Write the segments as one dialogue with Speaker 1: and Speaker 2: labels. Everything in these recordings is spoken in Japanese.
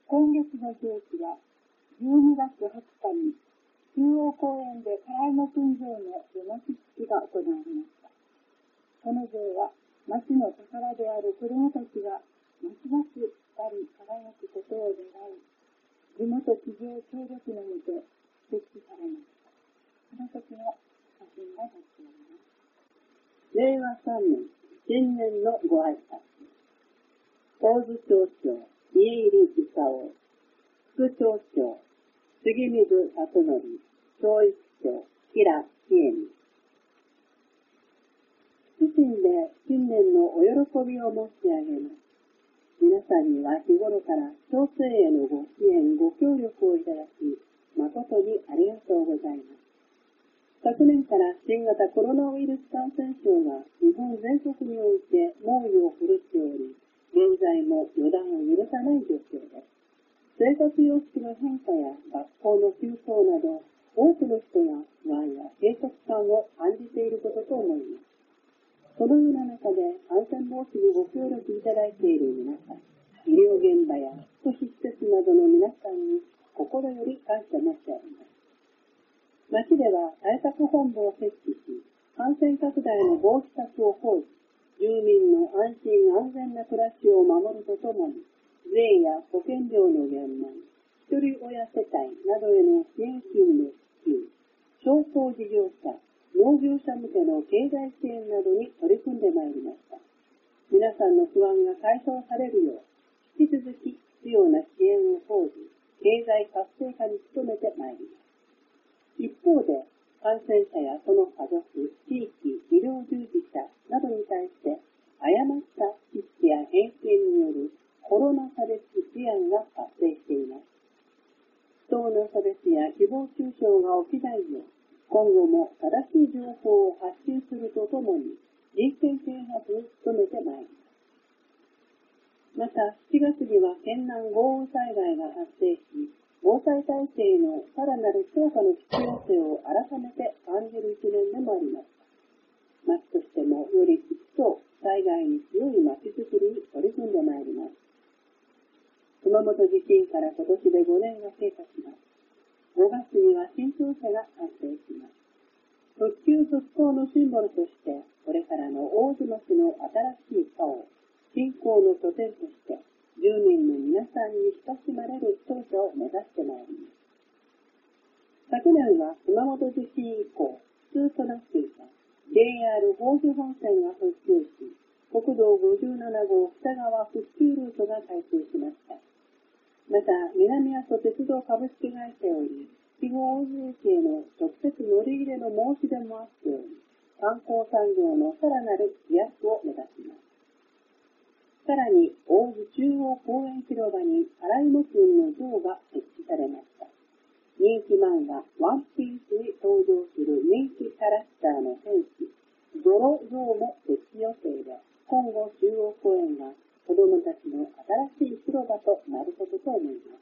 Speaker 1: 今月の行事は、12月20日に中央公園で唐野訓場の出待ち式が行われました。この像は、町の宝である子どもたちがますます光り輝くことを願い、地元企業協力のもと設置されました。その時の写真が載っております。
Speaker 2: 令和3年、新年のご挨拶。大津町長、家入勲、副町長、杉水辰徳、教育長、平喜恵美。謹んで新年のお喜びを申し上げます。皆さんには日頃から町政へのご支援、ご協力をいただき、誠にありがとうございます。昨年から新型コロナウイルス感染症が日本全国において猛威を振るっており、現在も予断を許さない状況です。生活様式の変化や学校の休校など、多くの人が不安や閉塞感を感じていることと思います。そのような中で感染防止にご協力いただいている皆さん、医療現場や福祉施設などの皆さんに心より感謝申し上げます。町では対策本部を設置し、感染拡大の防止策を講じ、住民の安心安全な暮らしを守るとともに、税や保険料の減免、一人親世帯などへの支援金の支給、商工事業者、農業者向けの経済支援などに取り組んでまいりました。皆さんの不安が解消されるよう、引き続き必要な支援を講じ、経済活性化に努めてまいります。一方で、感染者やその家族、地域、医療従事者などに対して、誤った知識や偏見によるコロナ差別事案が発生しています。不当な差別や誹謗中傷が起きないよう、今後も正しい情報を発信するとともに、人権啓発に努めてまいります。また、7月には県南豪雨災害が発生し、防災体制のさらなる強化の必要性を改めて感じる一年でもあります。町としてもより一層災害に強い町づくりに取り組んでまいります。熊本地震から今年で5年が経過します。5月には新庁舎が完成します。復旧復興のシンボルとして、これからの大津町の新しい顔、振興の拠点として、住民の皆さんに親しまれる庁舎を目指してまいります。昨年は熊本地震以降、普通となっていた JR 宝珠本線が復旧し、国道57号北側復旧ルートが開通しました。また、南阿蘇鉄道株式会社より、肥後大津駅への直接乗り入れの申し出もあっており、観光産業のさらなる飛躍を目指します。さらに、大津中央公園広場に荒井木雲の像が設置されました。人気漫画ワンピースに登場する人気キャラクターの戦士、ゾロ像も設置予定で、今後中央公園が子どもたちの新しい広場となることと思います。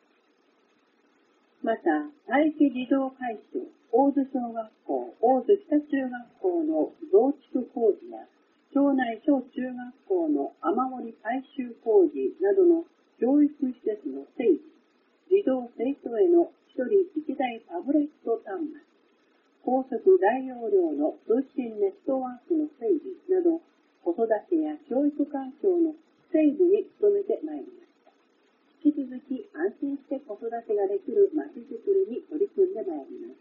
Speaker 2: また、待機児童会所、大津小学校、大津北中学校の増築工事や、町内小中学校の雨漏り改修工事などの教育施設の整備、児童生徒への一人一台タブレット端末、高速大容量の通信ネットワークの整備など、子育てや教育環境の整備に努めてまいりました。引き続き安心して子育てができるまちづくりに取り組んでまいります。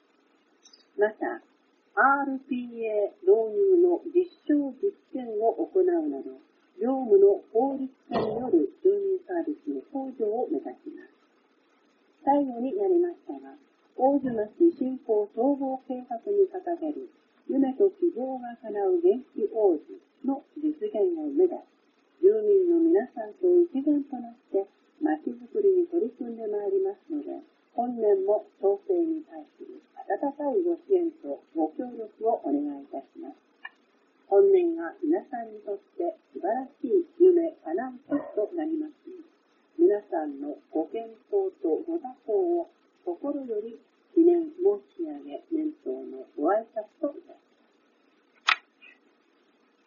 Speaker 2: また、RPA 導入の実証実験を行うなど、業務の効率化による住民サービスの向上を目指します。最後になりましたが、大津町振興総合計画に掲げる夢と希望が叶う元気大津の実現を目指し、住民の皆さんと一丸となって町づくりに取り組んでまいりますので、本年も町政に対する温かいご支援とご協力をお願いいたします。本年が皆さんにとって素晴らしい夢叶う年となりますよう、皆さんのご健康とご多幸を心より記念申し上げ、年頭のご挨拶といたします。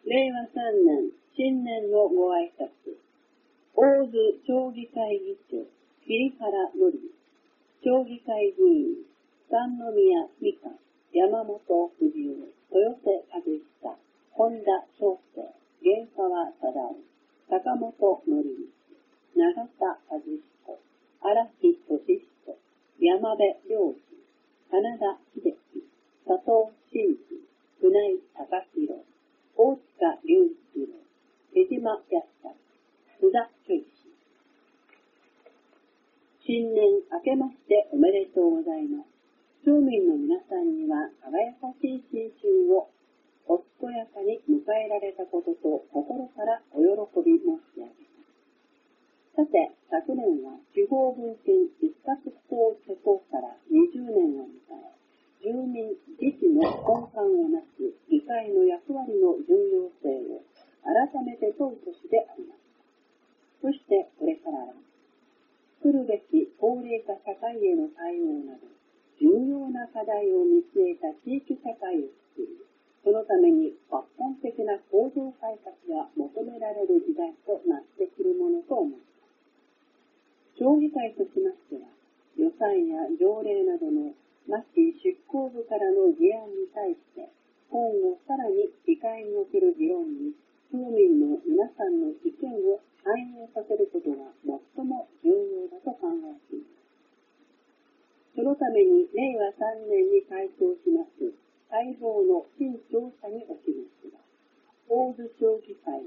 Speaker 2: 令和3年新年のご挨拶。大津町議会議長、 桐原紀之、町議会議員、三宮美香、山本不二雄、豊瀬和久、本田翔生、源川貞夫、坂本則光、永田和彦、荒木俊彦、山部良二、花田秀樹、佐藤真二、船井隆弘、大塚隆一郎、手島康太、須田俊志。新年明けましておめでとうございます。町民の皆さんには輝かしい新春をお健やかに迎えられたことと心からお喜び申し上げます。さて、昨年は地方分権一括法施行から20年を迎え、住民自治の根幹をなす議会の役割の重要性を改めて問う年であります。そしてこれからは、来るべき高齢化社会への対応など、重要な課題を見据えた地域社会を作り、そのために抜本的な構造改革が求められる時代となってくるものと思います。町議会としましては、予算や条例などの町執行部からの議案に対して、今後さらに議会における議論に町民の皆さんの意見を反映させることが最も重要だと考えています。そのために令和3年に開庁します待望の新庁舎におきましては、大津町議会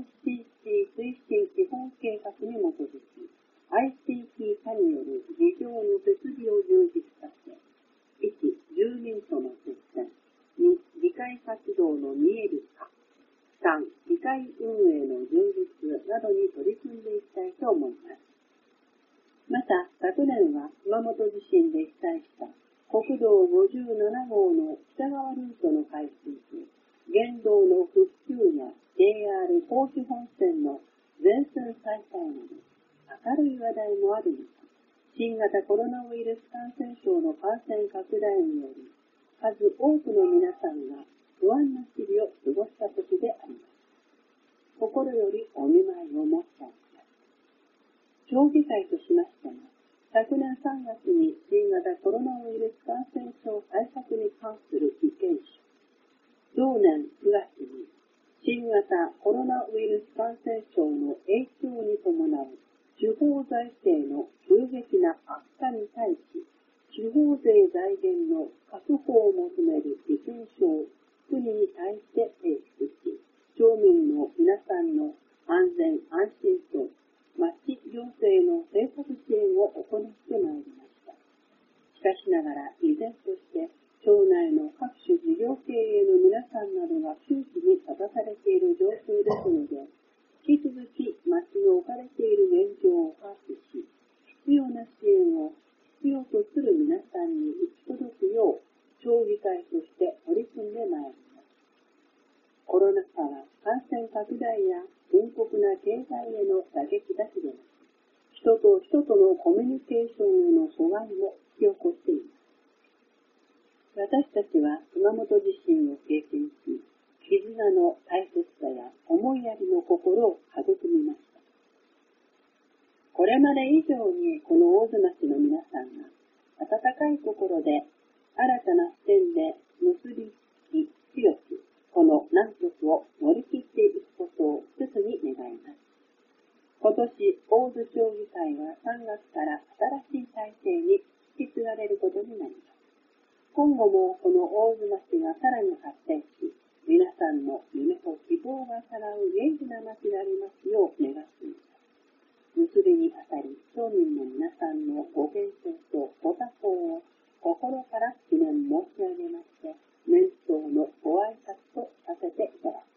Speaker 2: ICT 推進基本計画に基づき、ICT 化による事業の設備を充実させ、1、住民との接点、2、議会活動の見える化、3、議会運営の充実などに取り組んでいきたいと思います。また、昨年は熊本地震で被災した国道57号の北側ルートの開通と、現道の復旧や JR 高知本線の全線再開など、明るい話題もある中、新型コロナウイルス感染症の感染拡大により、数多くの皆さんが不安な日々を過ごした時であります。心よりお見舞いを申し上げます。町議会としましても、昨年3月に新型コロナウイルス感染症対策に関する意見書、同年9月に新型コロナウイルス感染症の影響に伴う地方財政の急激な悪化に対し、地方税財源の確保を求める意見書を国に対して提出し、町民の皆さんの安全安心と町行政の政策支援を行ってまいりました。しかしながら依然として町内の各種事業経営の皆さんなどが窮地に立たされている状況ですので、引き続き町の置かれている現状を把握し、必要な支援を必要とする皆さんに行き届くよう町議会として取り組んでまいります。コロナ禍は感染拡大や深刻な経済への打撃だけでなく、人と人とのコミュニケーションへの阻害も引き起こしています。私たちは熊本地震を経験し、絆の大切さや思いやりの心を育みました。これまで以上にこの大津町の皆さんが温かい心で新たな視点で結びつき強くこの難局を乗り切っていくことを切に願います。今年大津町議会は3月から新しい体制に引き継がれることになります。今後もこの大津町がさらに発展し、皆さんの夢と希望が叶う元気な町でありますよう願っています。結びにあたり、町民の皆さんのご健勝とご多幸を心から記念申し上げまして、年頭のご挨拶とさせていただきます。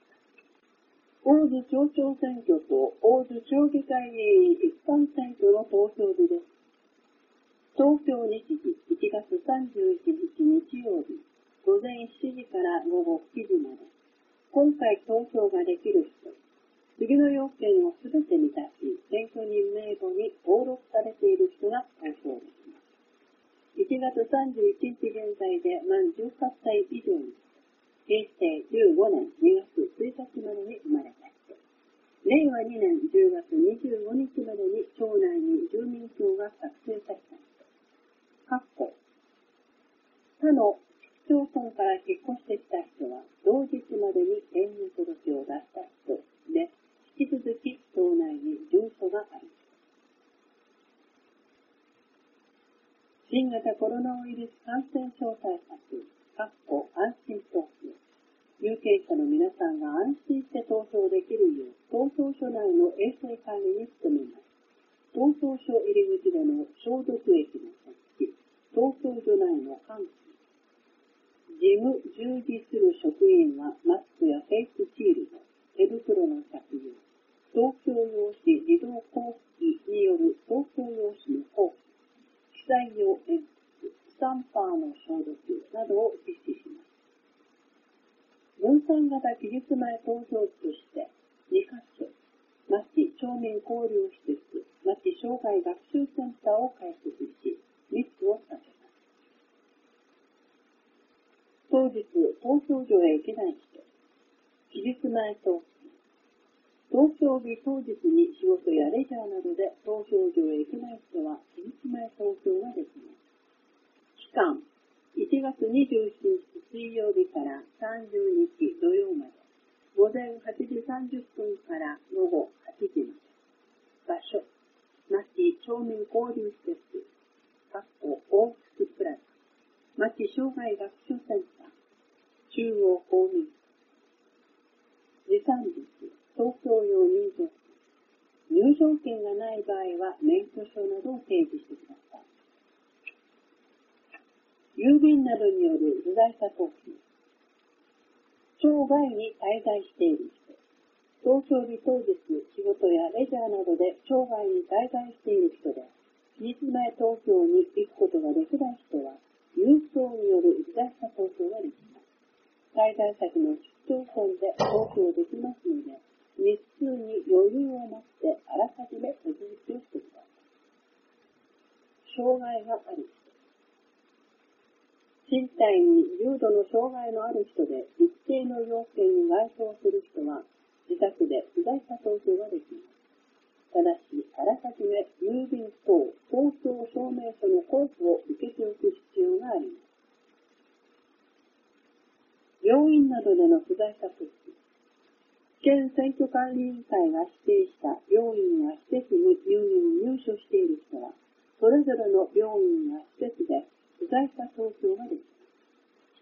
Speaker 2: 大津町長選挙と大津町議会議員一般選挙の投票日です。東京日時1月31日日曜日、午前7時から午後7時まで、今回投票ができる人、次の要件をすべて満たし、選挙人名簿に登録されている人が投票できます。1月31日現在で満18歳以上に、平成15年2月1日までに生まれた人、令和2年10月25日までに町内に住民票が作成された人。他の市町村から引っ越してきた人は、同日までに転入届を出した人で、引き続き島内に住所がある。新型コロナウイルス感染症対策、安心投票。有権者の皆さんが安心して投票できるよう、投票所内の衛生管理に努めます。投票所入り口での消毒液の設置、投票所内の換気、事務従事する職員はマスクやフェイスシールド、手袋の着用、投票用紙自動交付機による投票用紙の交付、記載用鉛筆、スタンパーの消毒などを実施します。分散型期日前投票地として2カ所、町町民交流施設、町障害学習センターを開設し、密を避けます。当日、投票所へ行けない人、期日前投票、投票日当日に仕事やレジャーなどで投票所へ行けない人は期日前投票ができます。期間、1月27日水曜日から30日土曜まで、午前8時30分から午後8時まで。場所、町町民交流施設、オークスプラザ、町障害学習センター、中央公民館。時間日、投票用入場券。入場券がない場合は免許証などを提示してください。郵便などによる不在者投票。町外に滞在している人。投票日当日、仕事やレジャーなどで町外に滞在している人で、期日前投票に行くことができない人は、郵送による不在者投票ができます。滞在先の市町村で投票できますので、日数に余裕を持ってあらかじめ手続きをしてください。障害がある人。身体に重度の障害のある人で一定の要件に該当する人は自宅で不在者投票ができます。ただし、あらかじめ郵便等投票証明書の交付を受けておく必要があります。病院などでの不在者投票。県選挙管理委員会が指定した病院や施設に入所している人は、それぞれの病院や施設で不在者投票ができます。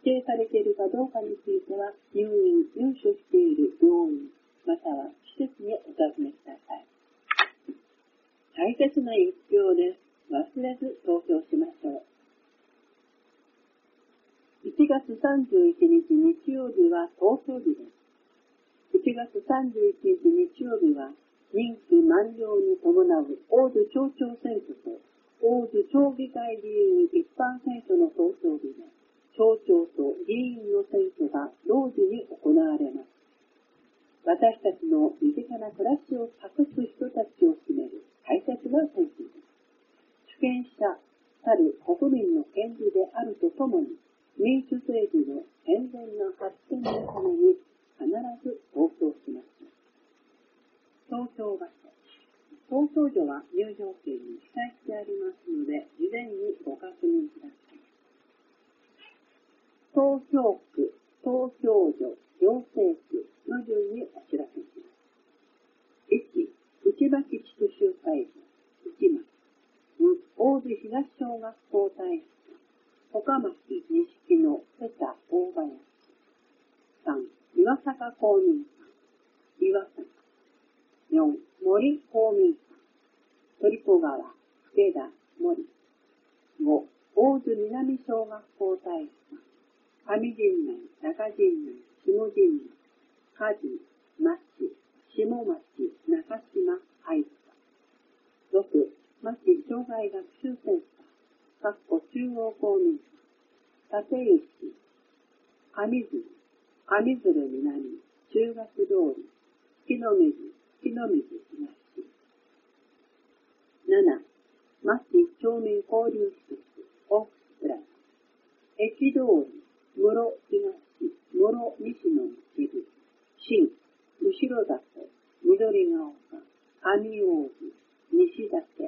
Speaker 2: 指定されているかどうかについては、入所している病院、または施設にお尋ねください。大切な一票です。忘れず投票しましょう。1月31日日曜日は投票日です。1月31日日曜日は、任期満了に伴う大津町長選挙と大津町議会議員一般選挙の投票日で、町長と議員の選挙が同時に行われます。私たちの身近な暮らしを託す人たちを決める大切な選挙です。主権者たる国民の権利であるとともに、民主政治の健全な発展のために必ず投票します。投票場所。投票所は入場券に記載してありますので、事前にご確認ください。投票区、投票所、行政区の順にお知らせします。1、内牧地区集会所、内牧。2、大津東小学校体育館、岡町西の瀬田大林。3、岩坂公民館、岩坂。4、森公民館、鳥子川、助田、森。5、大津南小学校体育館、上陣内、中陣内、下陣内、梶、町、下町、中島、会館。6、町障害学習センター、中央公民館、立石、上鶴、上鶴南、中学通り、木の水、東。7、町町民交流施設、オークスプラザ。駅通り、室東、室西の一部、新、後ろ里、緑が丘、上大津、西舘、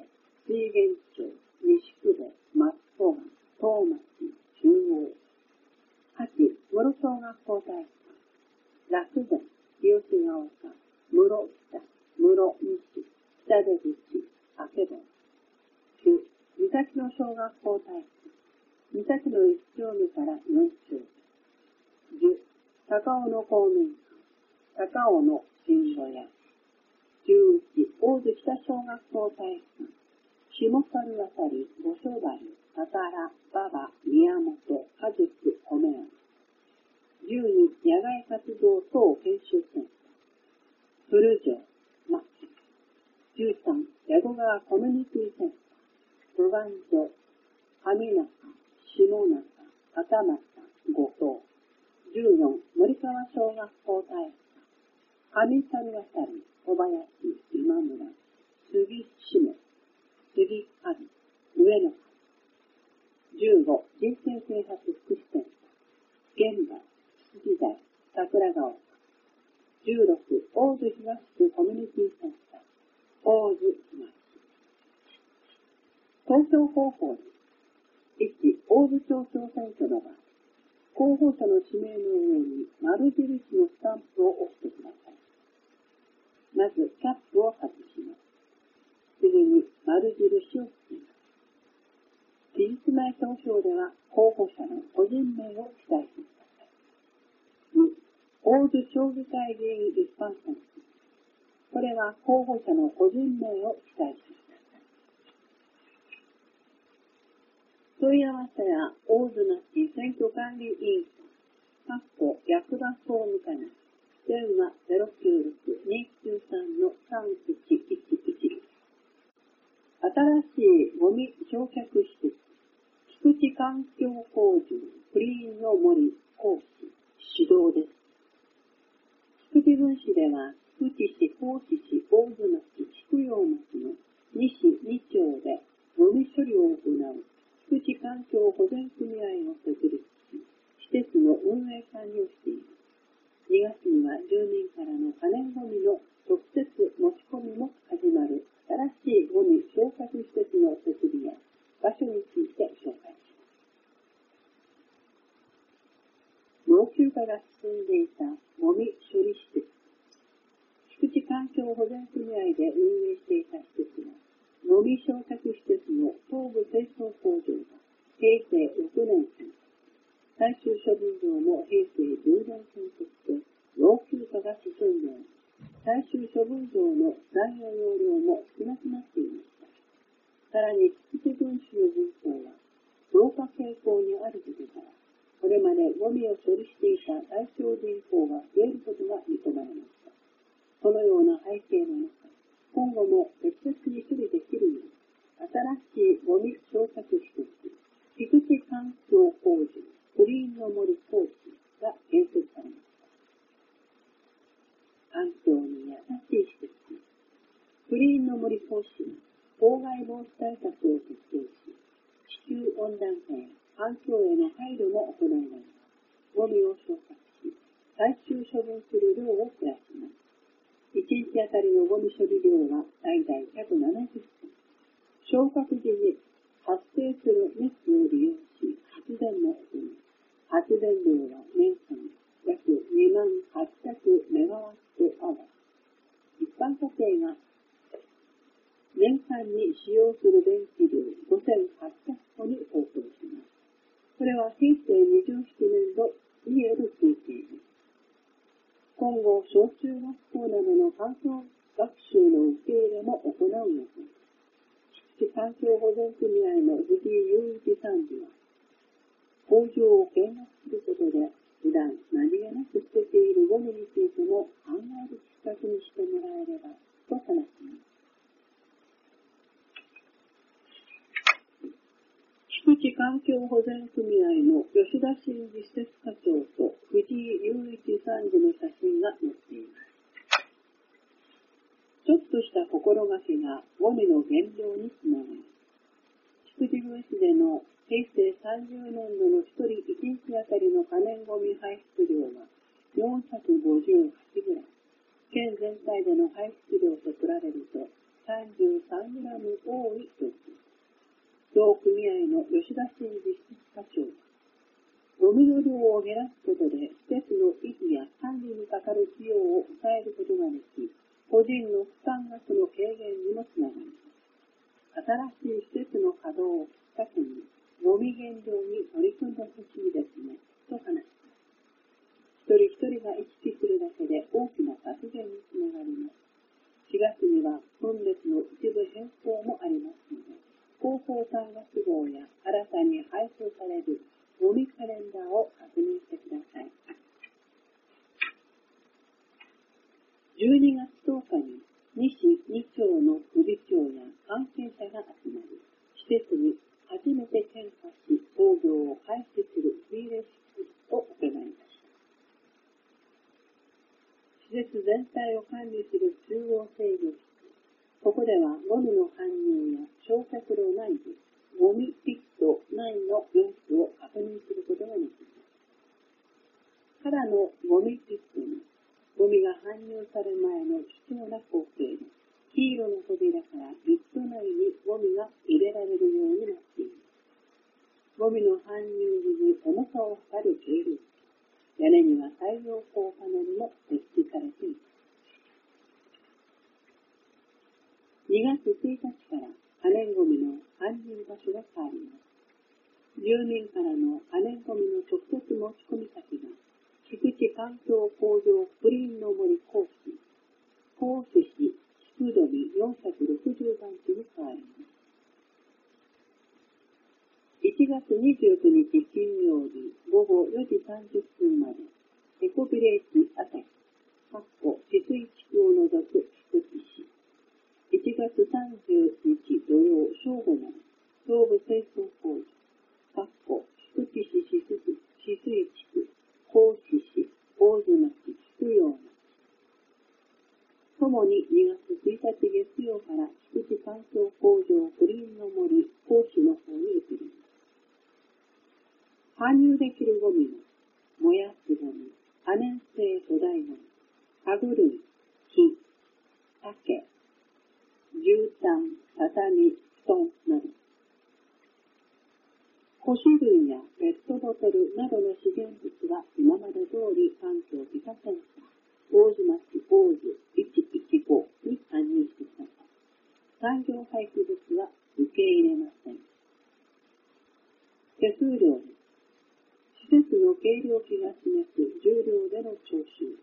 Speaker 2: 水源町、西久保、松戸川、東町、中央。8、室小学校体育館、洛前、日吉ヶ丘、室北、室西、北出口、あけぼん。9、三崎の小学校体育館、三崎の1丁目から4丁目。10、高尾の公民館、高尾の新小屋。11、大津北小学校体育館、下猿渡り、五所原、たたら、馬場、宮本、家塾、米山。12、野外活動等研修センター、古城、牧。13、矢後川コミュニティセンター、五番所、上中、下中、片俣、五島。14、森川小学校体育館、上猿渡り、小林、今村、杉下、杉春、上野。15、人生啓発福祉センター、現場、辻台、桜川。16、大津東区コミュニティセンター、大津東。東京高校で1、大津町長選挙の場合、候補者の氏名の上に丸印のスタンプを押してください。まずキャップを外します。次に丸印をつけます。期日前投票では候補者の個人名を記載してください。2、大津町議会議員一般選挙。これは候補者の個人名を記載してください。問い合わせや大津町選挙管理委員会、役場総務課内、電話 096-293-3111。新しいゴミ焼却施設、菊池環境工場、クリーンの森講師、指導です。菊池郡市では、菊池市、高知市、大津町、菊陽町の2市2町でゴミ処理を行う菊池環境保全組合を設立し、施設の運営管理をしています。2月には住民からの可燃ゴミの直接持ち込みも始まる新しいゴミ焼却施設の設備や場所について紹介します。老朽化が進んでいたゴミ処理施設、菊池環境保全組合で運営していた施設は、ゴミ焼却施設の東部清掃工場が平成6年建設、最終処分場も平成10年建設で老朽化が進んでおり、最終処分場の残余容量も少なくなっていました。さらに菊池郡市の人口は増加傾向にあることから、これまでゴミを処理していた対象人口が増えることが見込まれました。このような背景の中、今後も適切に処理できるよう、新しいゴミ焼却施設、菊池環境工場、クリーンの森工事が建設されました。環境に優しい施設、クリーンの森工事は、公害防止対策を徹底し、地球温暖化や環境への配慮も行いながら、ゴミを焼却し、最終処分する量を減らします。1日あたりのゴミ処理量は最大170トン。焼却時に発生する熱を利用し発電も行い、発電量は年間約2800メガワットアワー。一般家庭が年間に使用する電気量5800個に相当します。これは平成27年度による推計です。今後、小中学校などの環境学習の受け入れも行う予定。菊池環境保全組合の藤井雄一参事は、工場を見学することで、普段何気なく捨てているゴミについても考えるきっかけにしてもらえればと話します。菊池環境保全組合の吉田真二施設課長と藤井雄一参事の写真が載っています。ちょっとした心がけがゴミの減量につながる。菊池郡市での平成30年度の1人1日あたりの可燃ゴミ排出量は458グラム。県全体での排出量と比べると 33g 多いとき、同組合の吉田真二施設課長は、ゴミの量を減らすことで施設の維持や管理にかかる費用を抑えることができ、個人の負担額の軽減にもつながります。新しい施設の稼働をきっかけに、ゴミ減量に取り組んでほしいですね、と話します。一人一人が意識するだけで大きな削減につながります。4月には分別の一部変更もありますので、広報3月号や新たに配布されるゴミカレンダーを確認してください。12月10日に西2町の首長や関係者が集まり、施設に初めて献花し、操業を開始する火入れ式を行いました。施設全体を管理する中央制御室、ここではゴミの搬入や焼却炉内部、ゴミピット内の様子を確認することができます。からのゴミピットに、ゴミが搬入される前の貴重な光景で、黄色の扉からピット内にゴミが入れられるようになっています。ゴミの搬入時に重さを測る計量器、屋根には太陽光パネルも設置されています。2月1日から可燃ゴミの搬入場所が変わります。住民からの可燃ゴミの直接持ち込み先が、菊池環境向上クリーンの森甲府市菊富460番地に変わります。1月29日金曜日午後4時30分まで、エコビレッジ朝日、治水地区を除く菊池市。1月30日土曜正午まで、東部清掃工事、菊池市治水地区、甲府市、大津町、菊陽町。ともに2月1日月曜から菊池環境工場グリーンの森、甲府の方に移ります。搬入できるゴミの燃やすゴミ、可燃性粗大ゴミ、家具類、木、竹、絨毯、畳、布団など、古紙類やペットボトルなどの資源物は今まで通り環境美化センター、大津町大津115に搬入してください。産業廃棄物は受け入れません。手数料です。施設の計量器が示す重量での徴収。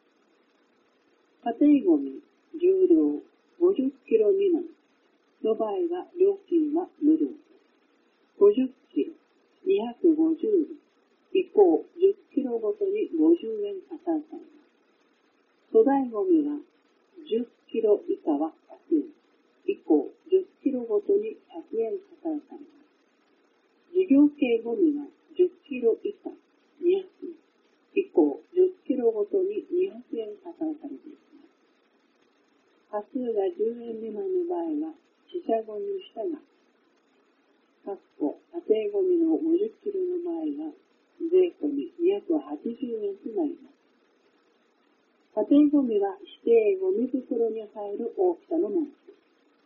Speaker 2: 家庭ゴミ、重量50キロ未満の場合は料金は無料です。50キロ、250円以降10キロごとに50円加算されます。粗大ゴミは10キロ以下は100円、以降10キロごとに100円加算されます。事業系ゴミは10キロ以下200円、以降10キロごとに200円加算されています。端数が10円未満の場合は、四捨五入したが、家庭ゴミの50キロの場合は、税込み280円となります。家庭ゴミは指定ゴミ袋に入る大きさのものです。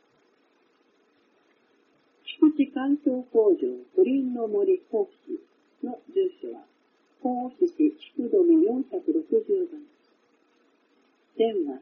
Speaker 2: 菊池環境工場グリーンの森甲府市の住所は、甲府市菊富460番。電話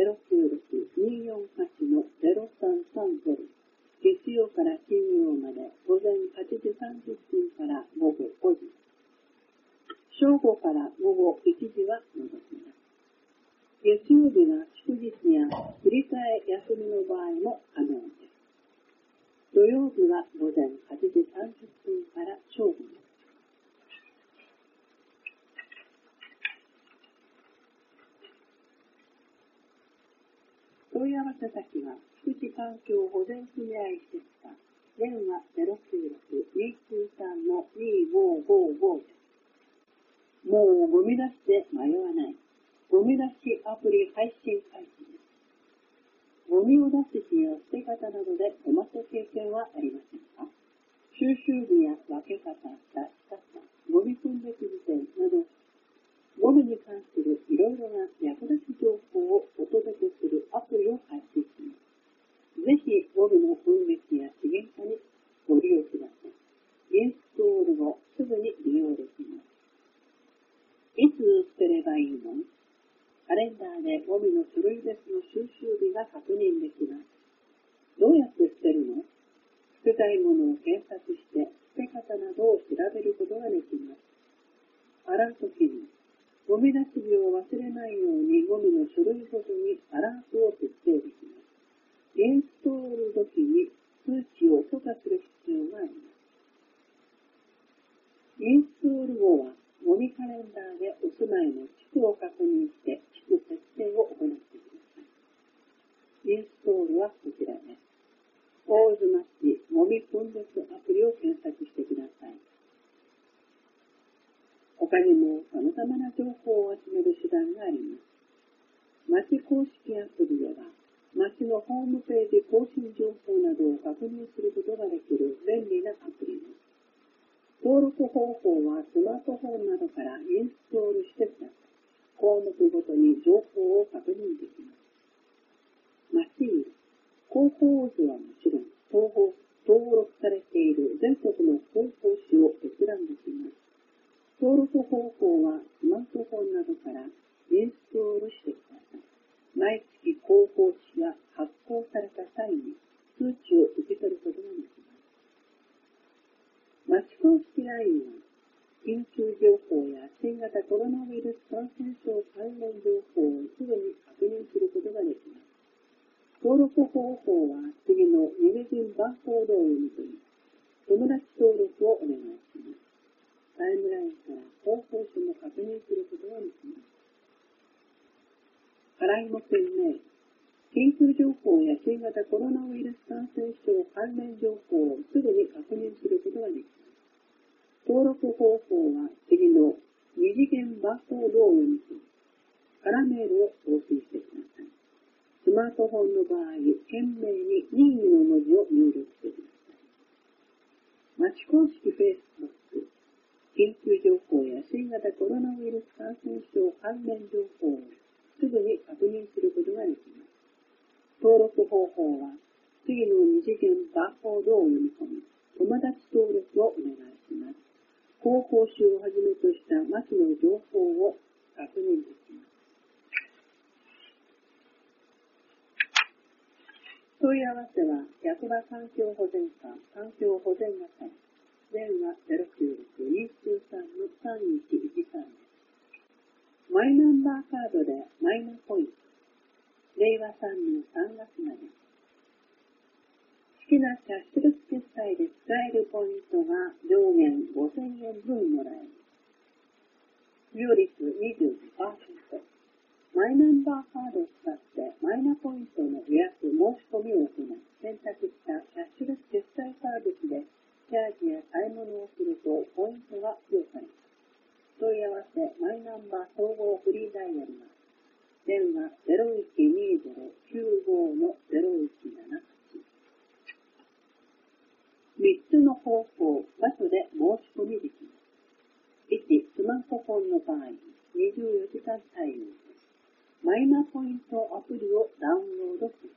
Speaker 2: 096-248-0330、月曜から金曜まで午前8時30分から午後5時、正午から午後1時は除きます。月曜日は祝日や振り替え休みの場合も可能です。土曜日は午前8時30分から正午まで。問い合わせ先は、福祉環境保全組合施設課、電話096-293-2555です。もうゴミ出しで迷わない。ゴミ出しアプリ配信開始です。ゴミを出す日や捨て方などで困った経験はありませんか？収集日や分け方、出し方、ゴミ分別時点など、ゴミに関するいろいろな役立ち情報をお届けするアプリを開始します。 でゴミの種類別の収集日が確認できます。どうやって捨てるの？捨てたいものを検索して捨て方などを調べることができます。洗うときにゴミ出し日を忘れないようにゴミの種類ごとにアラートを設定できます。インストール時に通知を許可する必要があります。インストール後はゴミカレンダーでお住まいの地区を確認して地区設定を行ってください。インストールはこちらです。大津町ゴミ分別アプリを検索してください。他にも様々な情報を集める手段があります。町公式アプリでは、町のホームページ更新情報などを確認することができる便利なアプリです。登録方法はスマートフォンなどからインストールしてください。項目ごとに情報を確認できます。町に広報図はもちろん、登録されている全国の広報誌を閲覧できます。登録方法はスマートフォンなどからインストールしてください。毎月広報誌が発行された際に通知を受け取ることができます。町公式 LINE は緊急情報や新型コロナウイルス感染症関連情報をすぐに確認することができます。登録方法は次の2レジンバーコードを読み取り、友達登録をお願いします。タイムラインから広報誌も確認することができます。払いも件名、緊急情報や新型コロナウイルス感染症関連情報をすぐに確認することができます。登録方法は次の2次元バーコードを読み取り、カラメールを送信してください。スマートフォンの場合、件名に任意の文字を入力してください。町公式 Facebook、緊急情報や新型コロナウイルス感染症関連情報をすぐに確認することができます。登録方法は次の2次元バーコードを読み込み、友達登録をお願いします。広報誌をはじめとした町の情報を確認できます。問い合わせは役場環境保全課環境保全係電話 096-293-3113 です。マイナンバーカードでマイナポイント。令和3年3月まで。好きなキャッシュレス決済で使えるポイントが上限5000円分もらえる。使用率 22%。マイナンバーカードを使ってマイナポイントの予約申し込みを行い、選択したキャッシュレス決済サービスでチャージや買い物をするとポイントが付与されます。問い合わせマイナンバー総合フリーダイヤルは電話 0120-95-0178。3つの方法、場所で申し込みできます。1、スマートフォンの場合、24時間対応。マイナポイントアプリをダウンロードしてく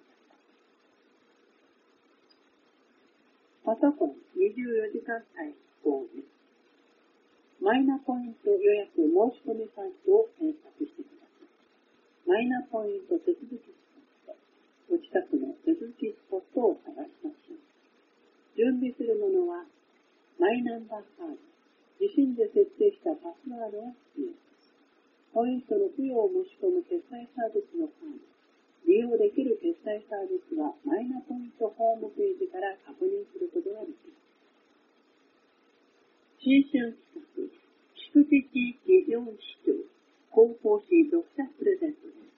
Speaker 2: ださい。パソコン24時間対応です。マイナポイント予約申し込みサイトを検索してください。マイナポイント手続きスポット。お近くの手続きスポットを探しましょう。準備するものは、マイナンバーカード。自身で設定したパスワードが必要です。ポイントの付与を申し込む決済サービスのカード。利用できる決済サービスはマイナポイントホームページから確認することができます。新春企画、菊池地域4市長広報誌読者プレゼントです。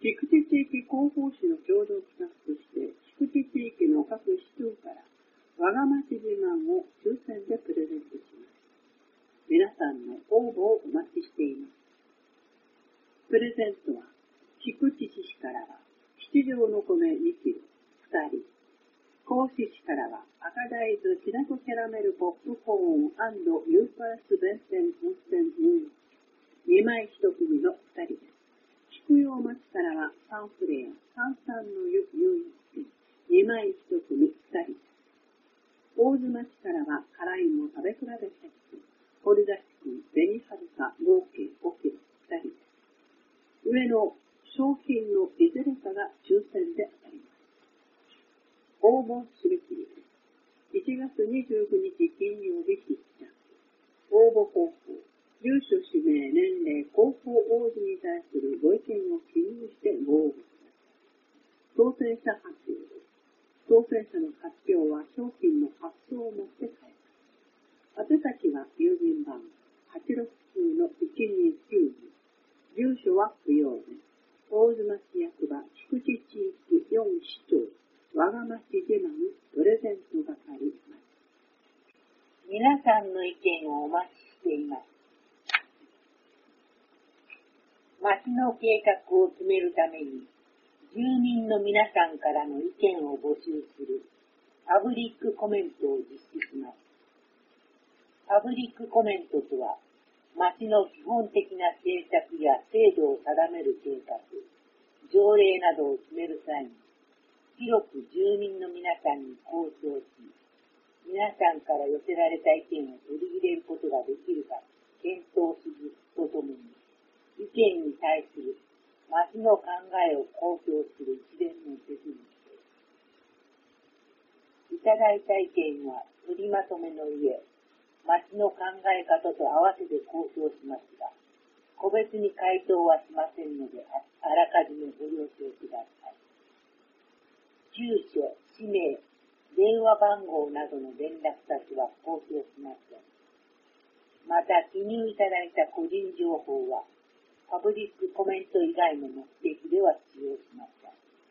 Speaker 2: 菊池地域広報誌の共同企画として、菊池地域の各市長から我が町自慢を抽選でプレゼントします。皆さんの応募をお待ちしています。プレゼントは、菊池市からは、七条の米2キロ、2人。高知市からは、赤大豆きなこキャラメルポップコーン&ユーパース弁天温泉入2枚1組の2人です。菊陽町からは、サンフレア、炭酸の湯入浴2枚1組2人です。大津町からは、辛いも食べ比べセット、掘り出しくん、紅はるか合計5キロ2人です。上野商品のいずれかが抽選で当たります。応募締め切りです。1月29日金曜日必着。応募方法、住所、氏名、年齢、広報応募に対するご意見を記入してご応募ください。当選者発表です。当選者の発表は商品の発送をもって返す。宛先は郵便番号 869-1292。住所は不要です。大津町役場菊池地域4市長我が町自慢プレゼント係ます。
Speaker 3: 皆さんの意見をお待ちしています。町の計画を決めるために、住民の皆さんからの意見を募集するパブリックコメントを実施します。パブリックコメントとは、町の基本的な政策や制度を定める計画、条例などを決める際に、広く住民の皆さんに交渉し、皆さんから寄せられた意見を取り入れることができるか検討するとともに、意見に対する町の考えを公表する一連の手続きです。いただいた意見は取りまとめの上、町の考え方と合わせて公表しますが、個別に回答はしませんので、あらかじめご了承ください。住所、氏名、電話番号などの連絡先は公表しません。また、記入いただいた個人情報は、パブリックコメント以外の目的では使用しません。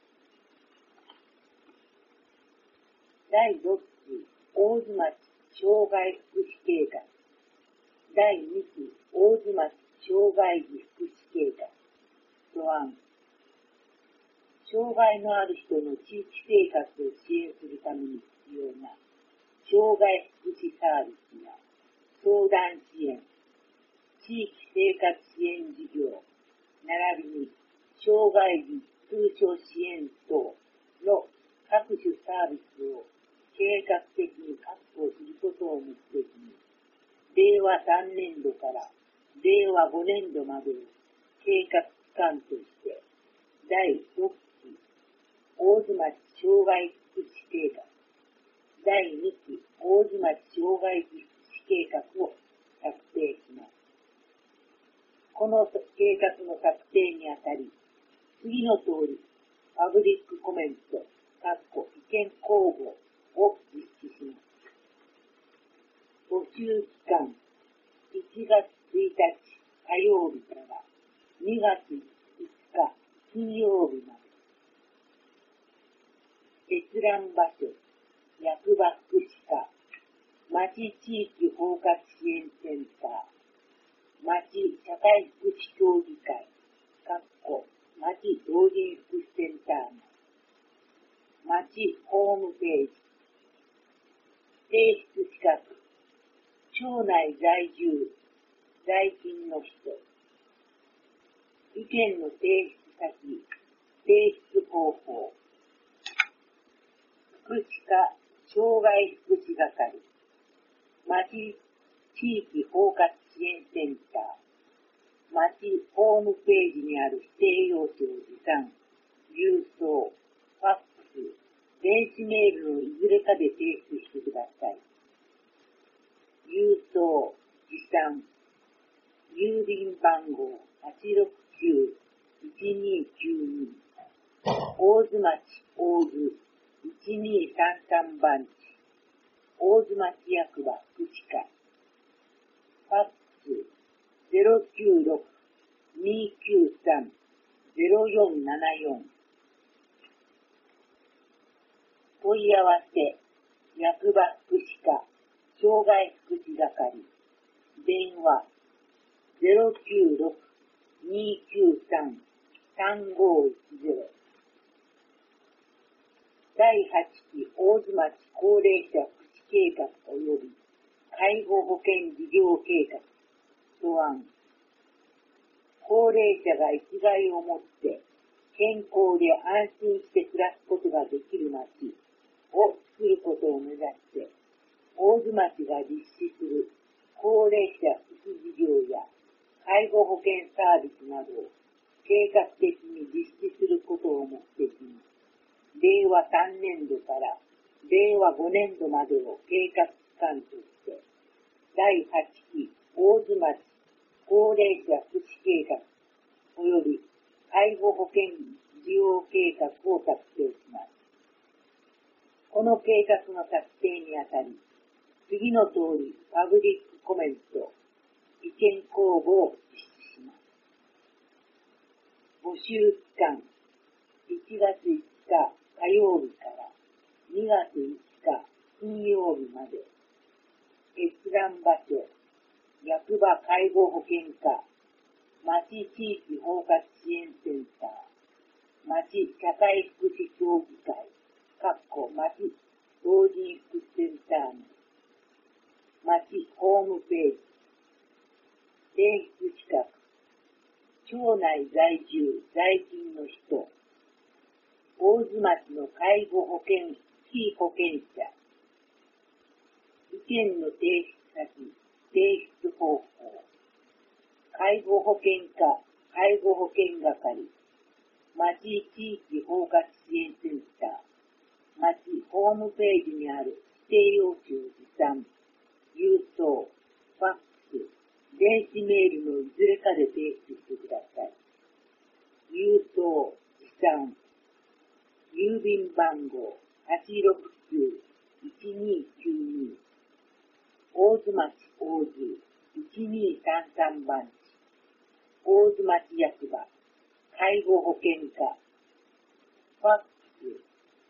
Speaker 3: 第6期大津町障害福祉計画、第2期大津町障害児福祉計画素案。障害のある人の地域生活を支援するために必要な障害福祉サービスや相談支援、地域生活支援事業、並びに障害児通所支援等の各種サービスを計画的に確保することを目的に、令和3年度から令和5年度までを計画期間として、第6期大津町障害福祉計画、第2期大津町障害児福祉計画を策定します。この計画の策定にあたり、次の通り、パブリックコメント、意見公募を実施します。募集期間、1月1日火曜日から2月5日金曜日まで。閲覧場所、役場福祉課、町地域包括支援センター、町社会福祉協議会、町老人福祉センター内、町ホームページ、提出資格、町内在住、在勤の人、意見の提出先、提出方法、福祉課、障害福祉係、町地域包括支援センター、町ホームページにある指定用紙を持参、郵送、ファックス、電子メールのいずれかで提出してください。郵送、持参、郵便番号 869-1292、大津町大津1233番地、大津町役場福祉課、ファックス 096-293-0474、問い合わせ、役場福祉課、障害福祉係、電話 096-293-3510、第8期大津町高齢者福祉計画及び介護保険事業計画素案。高齢者が生きがいを持って健康で安心して暮らすことができる町を作ることを目指して、大津町が実施する高齢者福祉事業や介護保険サービスなどを計計画的に実施することを目的に、令和3年度から令和5年度までを計画期間として、第8期大津町高齢者福祉計画及び介護保険事業計画を策定します。この計画の策定にあたり、次の通りパブリックコメント、意見公募を実施します。募集期間、1月5日火曜日から2月5日金曜日まで。閲覧場所、役場介護保険課、町地域包括支援センター、町社会福祉協議会、町老人福祉センターの町ホームページ、提出資格、町内在住在勤の人、大津町の介護保険被保険者、意見の提出先、提出方法、介護保険課、介護保険係、町地域包括支援センター、町ホームページにある指定用紙を持参、郵送、ファックス、電子メールのいずれかで提出してください。郵送、持参、郵便番号869-1292、大津町大津1233番地、大津町役場、介護保険課、ファックス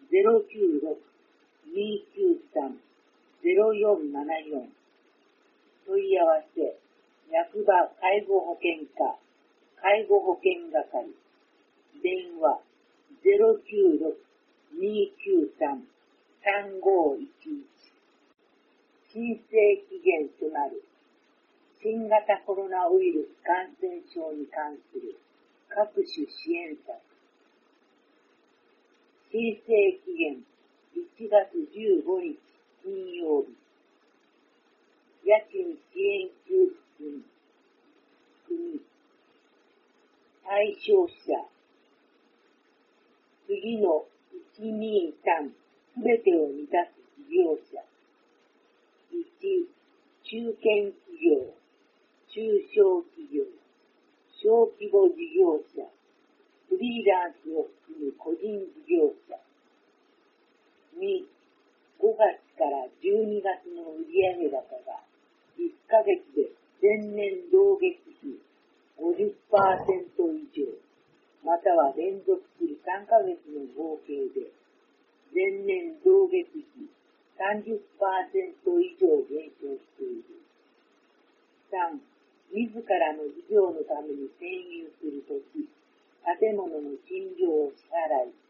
Speaker 3: 096-293-0474、問い合わせ、役場介護保険課、介護保険係、電話096-293-3511、申請期限となる新型コロナウイルス感染症に関する各種支援策。申請期限1月15日金曜日。家賃支援給付金、国、対象者、次の1、2、3すべてを満たす事業者。1、中堅企業、中小企業、小規模事業者、フリーランスを含む個人事業者。2、5月から12月の売上高が1ヶ月で前年同月比 50% 以上、または連続する3ヶ月の合計で前年同月比 30% 以上減少している。3、自らの事業のために占有する土地、建物の賃料を支払い、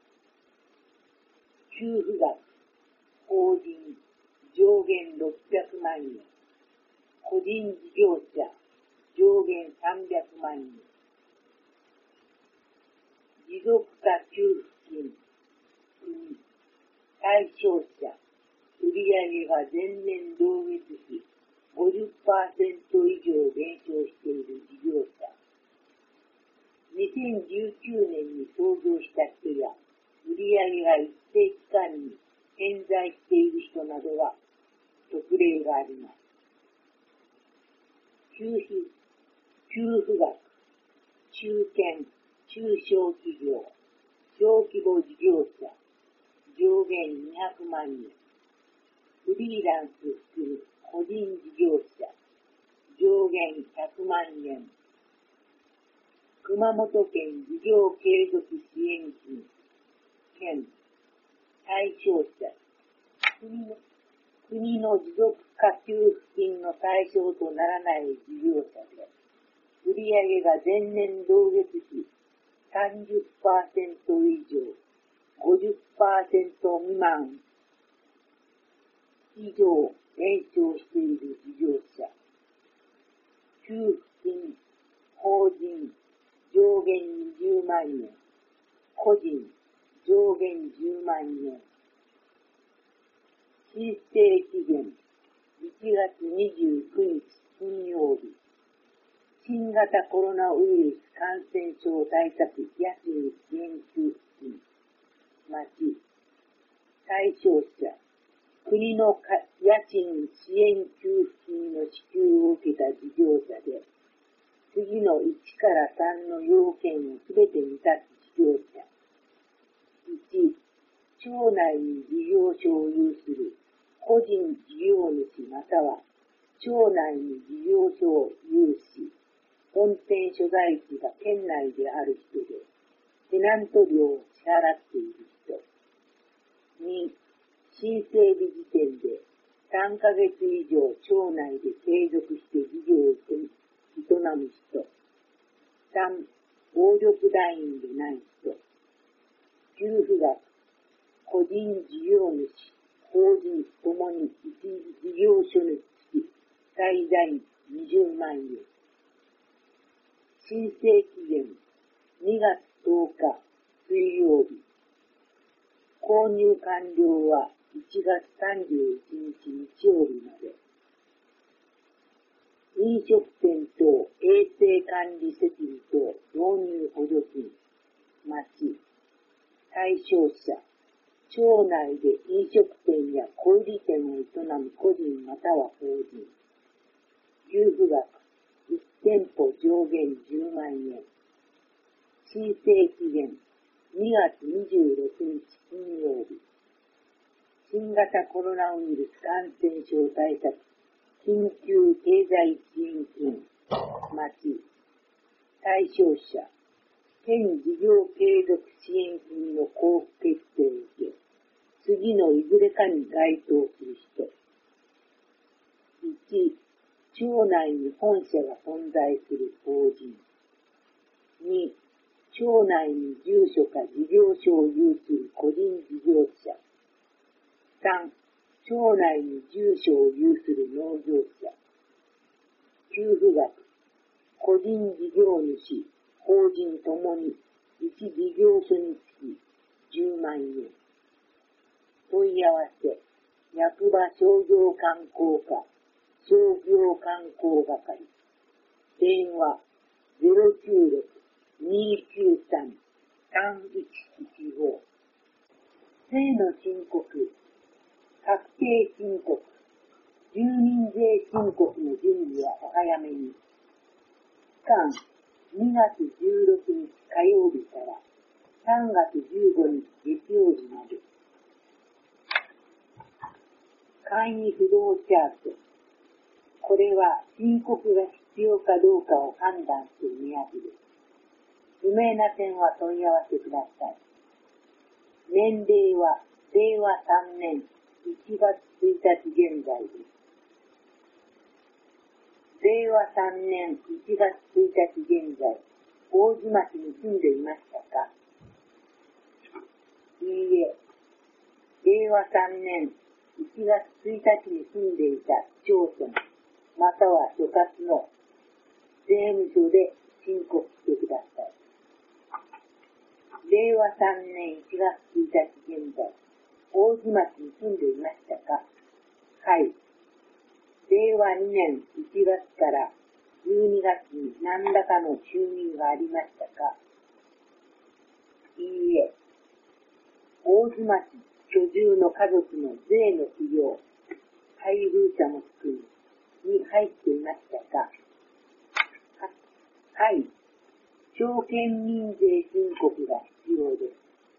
Speaker 3: 給付額、法人上限600万円、個人事業者上限300万円、持続化給付金、国、対象者、売上が前年同月比 50% 以上減少している事業者、2019年に創業した人や売上が一定期間に偏在している人などは特例があります。給付額、中堅、中小企業、小規模事業者、上限200万円、フリーランス含む個人事業者、上限100万円、熊本県事業継続支援金、県、対象者、国の持続化給付金の対象とならない事業者で、売上が前年同月比 30% 以上、50% 未満以上減少している事業者、給付金、法人、上限20万円、個人、上限10万円、申請期限1月29日金曜日。 新型コロナウイルス感染症対策家賃支援給付金、町、対象者、国の家賃支援給付金の支給を受けた事業者で、次の1から3の要件をすべて満たす事業者。1、町内に事業所を有する個人事業主または町内に事業所を有し、本店所在地が県内である人で、テナント料を支払っている人。2、申請日時点で3ヶ月以上町内で継続して事業を営む人。3、暴力団員でない人。給付額、個人事業主、法人ともに一事業所につき最大20万円。申請期限2月10日水曜日。購入完了は1月31日日曜日まで。飲食店等衛生管理設備等導入補助金、町、対象者、町内で飲食店や小売店を営む個人または法人。給付額、1店舗上限10万円。申請期限、2月26日金曜日。新型コロナウイルス感染症対策緊急経済支援金、町、対象者、県事業継続支援金の交付決定を受け、次のいずれかに該当する人。1、町内に本社が存在する法人。2、町内に住所か事業所を有する個人事業者。3、町内に住所を有する農業者。給付額、個人事業主、法人ともに一事業所につき10万円。問い合わせ、役場商業観光課、商業観光係。電話、096-293-3115。税の申告、確定申告、住民税申告の準備はお早めに。期間、2月16日火曜日から3月15日月曜日まで。簡易不動チャート。これは申告が必要かどうかを判断する目安です。不明な点は問い合わせください。年齢は令和3年1月1日現在です。令和3年1月1日現在、大津町に住んでいましたか？いいえ。令和3年1月1日に住んでいた町村、または所轄の税務署で申告してください。令和3年1月1日現在、大津町に住んでいましたか？はい。令和2年1月から12月に何らかの収入がありましたか？いいえ。大津町居住の家族の税の費用、配偶者も含みに入っていましたか？はい。町県民税申告が必要です。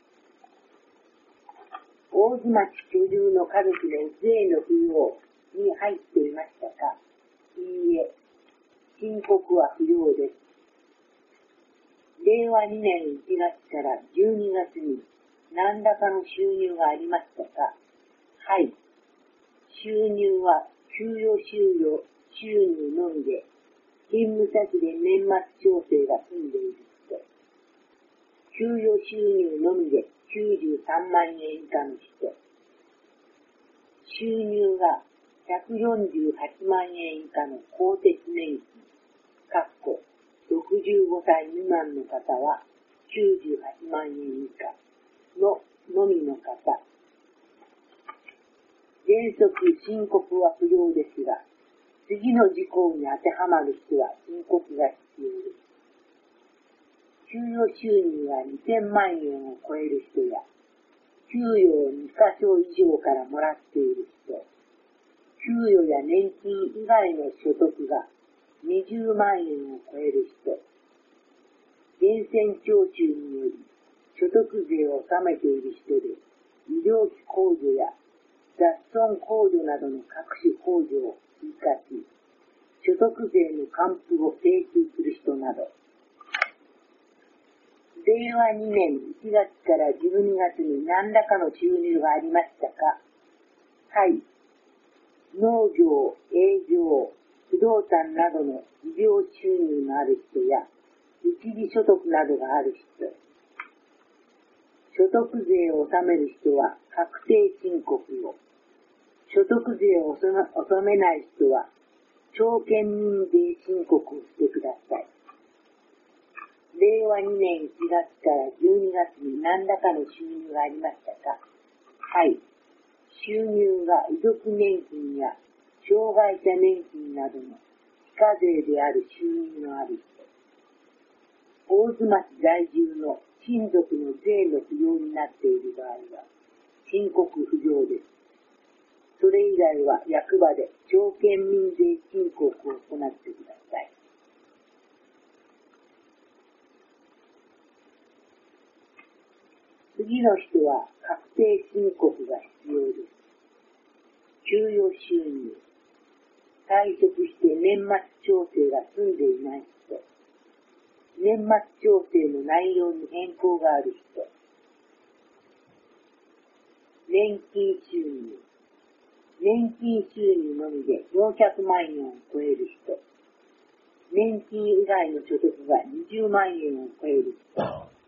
Speaker 3: 大津町居住の家族の税の費用に入っていましたか？いいえ。申告は不要です。令和2年1月から12月に何らかの収入がありましたか？はい。収入は給与収入のみで、勤務先で年末調整が済んでいる人。給与収入のみで93万円以下の人。収入が148万円以下の公的年金、65歳未満の方は98万円以下のみの方。原則申告は不要ですが、税次の事項に当てはまる人は申告が必要です。給与収入が2000万円を超える人や、給与を2カ所以上からもらっている人、給与や年金以外の所得が20万円を超える人、源泉徴収により所得税を納めている人で、医療費控除や雑損控除などの各種控除を追加し、所得税の還付を請求する人など、令和2年1月から12月に何らかの収入がありましたか？はい。農業、営業、不動産などの事業収入のある人や、一時所得などがある人、所得税を納める人は確定申告を、所得税を納めない人は町県民税申告をしてください。令和2年1月から12月に何らかの収入がありましたか？はい。収入が遺族年金や障害者年金などの非課税である収入のある人、大津町在住の親族の税の不要になっている場合は申告不要です。それ以外は役場で町県民税申告を行ってください。次の人は確定申告が必要です。給与収入、退職して年末調整が済んでいない人、年末調整の内容に変更がある人、年金収入、年金収入のみで400万円を超える人、年金以外の所得が20万円を超える人、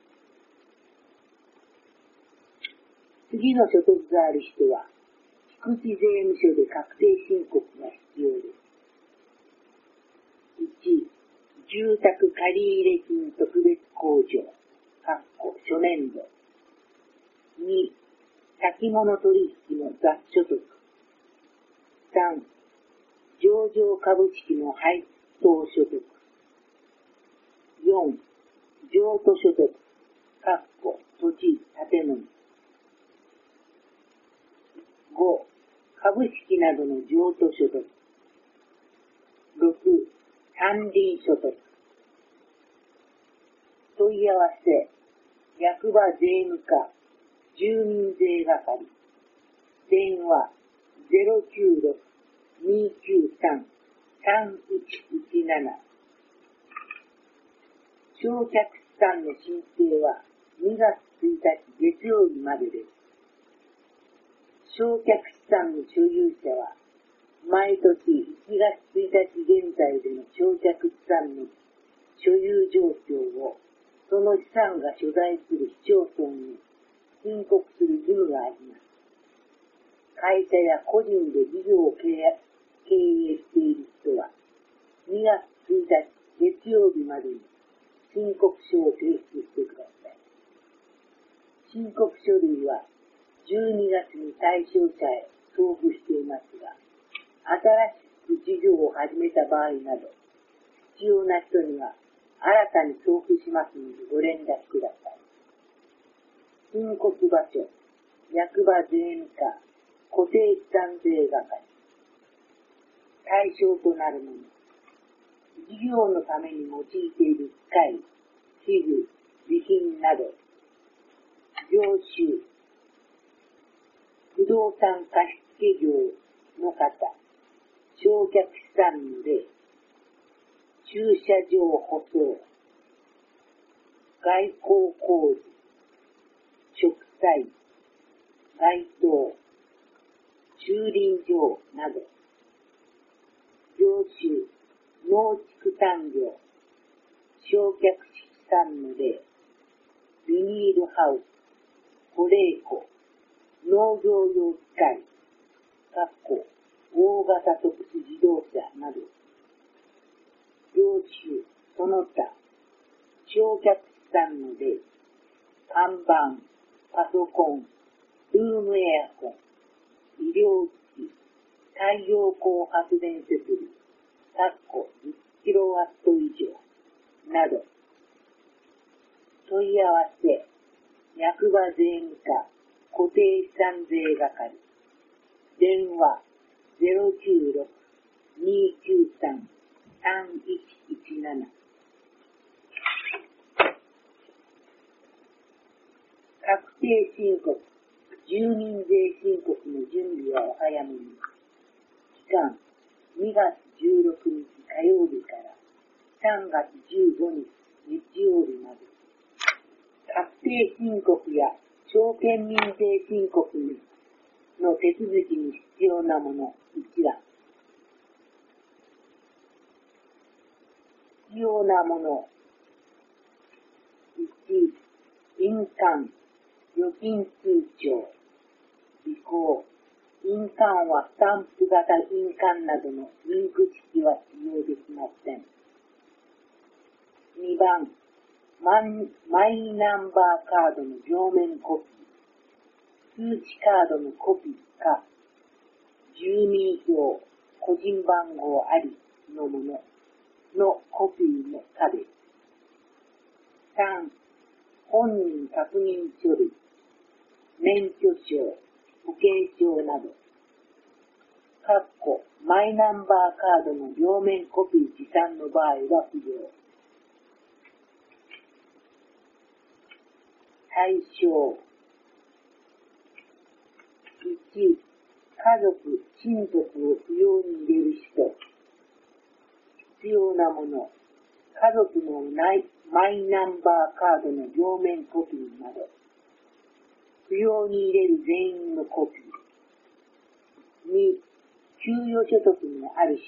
Speaker 3: 次の所得がある人は、福祉税務署で確定申告が必要です。1、住宅借入金特別控除、初年度。2、先物取引の雑所得。3、上場株式の配当所得。4、譲渡所得、土地、建物。5、株式などの譲渡所得。6、山林所得。問い合わせ、役場税務課、住民税係。電話、096-293-3117。償却資産の申請は2月1日月曜日までです。償却資産の所有者は、毎年1月1日現在での償却資産の所有状況を、その資産が所在する市町村に申告する義務があります。会社や個人で事業を経営している人は、2月1日月曜日までに申告書を提出してください。申告書類は、12月に対象者へ送付していますが、新しく事業を始めた場合など、必要な人には新たに送付しますのでご連絡ください。申告場所、役場税務課、固定資産税係。対象となるもの、事業のために用いている機械、器具、備品など、業種、不動産貸付業の方、償却資産の例、駐車場舗装、外交工事、植栽、街灯、駐輪場など、業種、農畜産業、償却資産の例、ビニールハウス、保冷庫、農業用機械、大型特殊自動車など、業種、その他、償却資産の例、看板、パソコン、ルームエアコン、医療機器、太陽光発電設備、 10キロワット以上など、問い合わせ、役場税務課固定資産税係、電話 096-293-3117。確定申告、住民税申告の準備はお早めに。期間、2月16日火曜日から3月15日日曜日まで。確定申告や証券民税申告の手続きに必要なもの一覧。必要なもの。1、印鑑、預金通帳、履行。印鑑はスタンプ型印鑑などのインク式は使用できません。2番、マイナンバーカードの両面コピー、通知カードのコピーか、住民票、個人番号ありのもののコピーの差別。3、本人確認書類、免許証、保険証など、マイナンバーカードの両面コピー持参の場合は不要。対象。1、家族、親族を扶養に入れる人。必要なもの。家族のマイナンバーカードの両面コピーなど。扶養に入れる全員のコピー。2、給与所得のある人。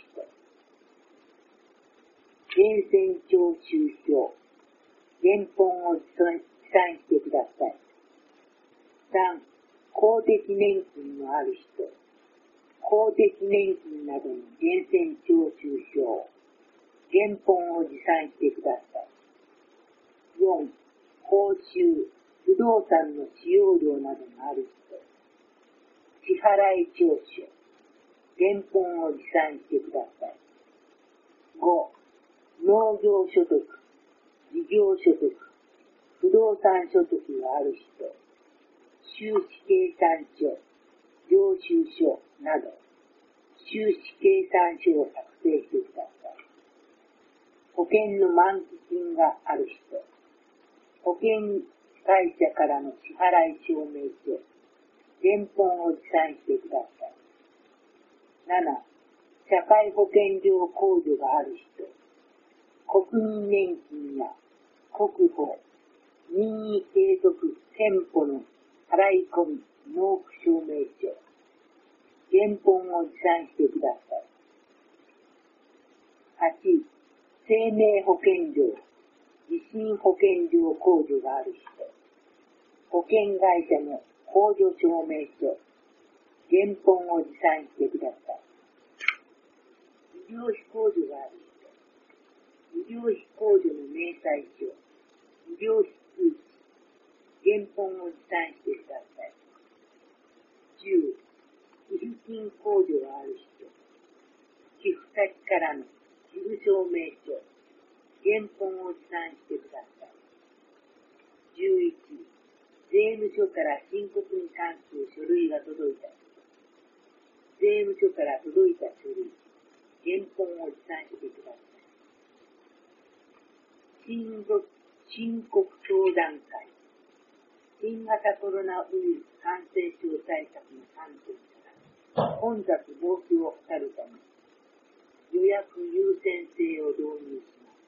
Speaker 3: 源泉徴収票。原本を記載してください。3、公的年金のある人。公的年金などの源泉徴収票。原本を持参してください。4、報酬、不動産の使用料などがある人。支払い調書。原本を持参してください。5、農業所得、事業所得、不動産所得がある人。収支計算書、領収書など、収支計算書を作成してください。保険の満期金がある人。保険会社からの支払い証明書、原本を持参してください。7、社会保険料控除がある人。国民年金や国保、任意継続店舗の払い込み納付証明書、原本を持参してください。8、生命保険料、地震保険料控除がある人。保険会社の控除証明書、原本を持参してください。医療費控除がある人。医療費控除の明細書、医療費通知、原本を持参してください。10、寄付金控除がある人。寄付先からの寄付証明書、原本を持参してください。11、税務署から申告に関する書類が届いた人。税務署から届いた書類、原本を持参してください。申告相談会。新型コロナウイルス感染症対策の観点から混雑防止を図るため、予約優先制を導入します。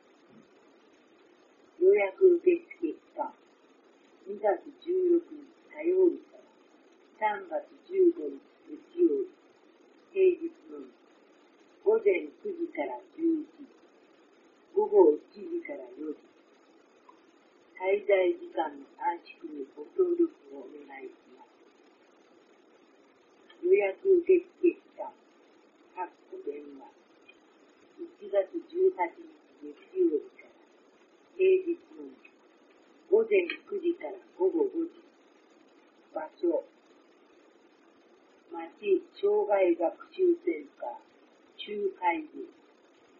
Speaker 3: 予約受付期間、2月16日火曜日から3月15日日曜日、平日のみ、午前9時から11時、午後1時から4時、滞在時間の短縮にご協力をお願いします。予約受付期間、電話、1月18日月曜日から平日のみ、午前9時から午後5時、場所、町障害学習センター、中海部、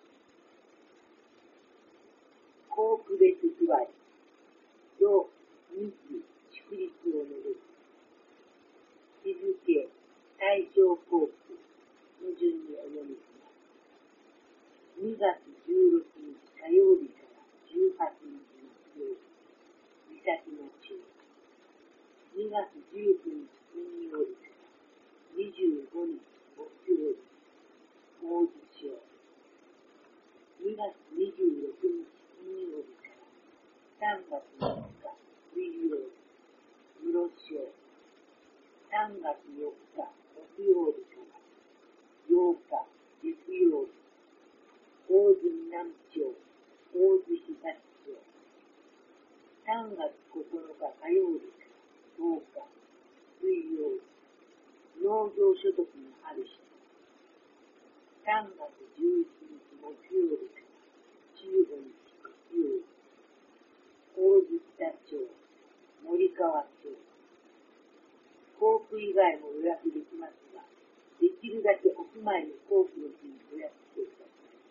Speaker 3: 別座り、土、日、祝日をめぐる。日付、大正航空の順にお読みします。2月16日火曜日から18日木曜日、岬の中。2月19日金曜日から25日木曜日、大津省。2月26日金曜日から3月3日水曜日、室省。3月4日木曜日から8日月曜日、大津南町、大津東町。3月9日火曜日から10日水曜日、農業所得のある人。3月11日木曜日から15日月曜日、大津北町、森川町。航空以外も予約できますが、できるだけお住まいの航空の日に予約してください。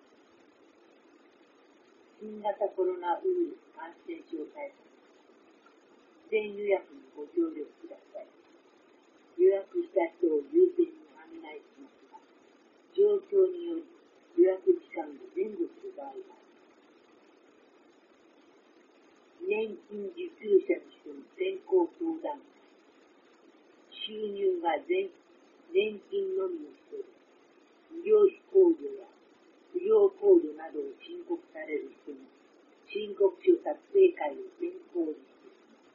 Speaker 3: 新型コロナウイルス感染症対策、事前予約にご協力ください。予約した人を優先に案内しますが、状況により予約時間が前後する場合があります。年金受給者の人の先行相談会、収入が年金のみの人で、医療費控除や扶養控除などを申告される人の申告書作成会を先行にしています。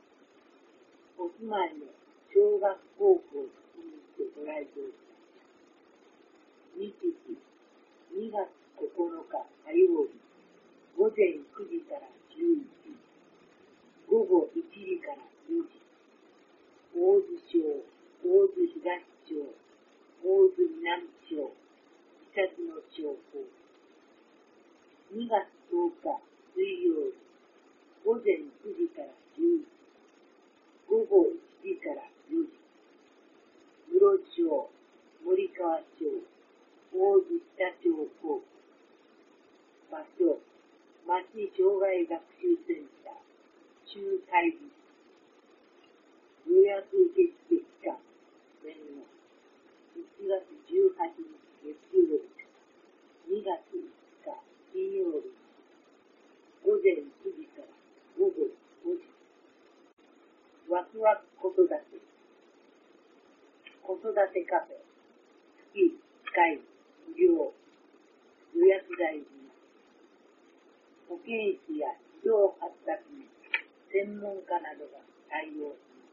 Speaker 3: お住まいの小学高校を確認してご来場ください。日時、2月9日火曜日、午前9時から11時、午後1時から4時、大津省、大津東町、大津南町、岬の町方。2月10日水曜日、午前9時から10時、午後1時から4時、室町、森川町、大津北町高校。場所、町障害学習センター、中会議室。予約受付期間、前後、1月18日月曜日から2月5日金曜日、午前9時から午後5時。ワクワク子育て、子育てカフェ、月1回無料、予約代済み。保健師や児童発達の専門家などが対応します。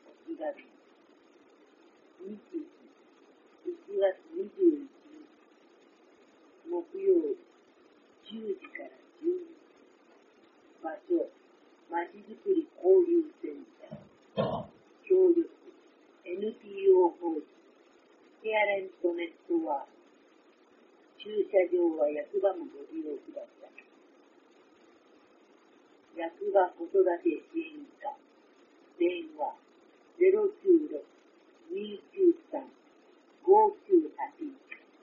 Speaker 3: お気軽に。日時、1月21日木曜日、10時から12時。場所、まちづくり交流センター。協力、NPO 法人、ケアレントネットワーク。駐車場は役場もご利用ください。役場子育て支援課、電話 096-293-5981。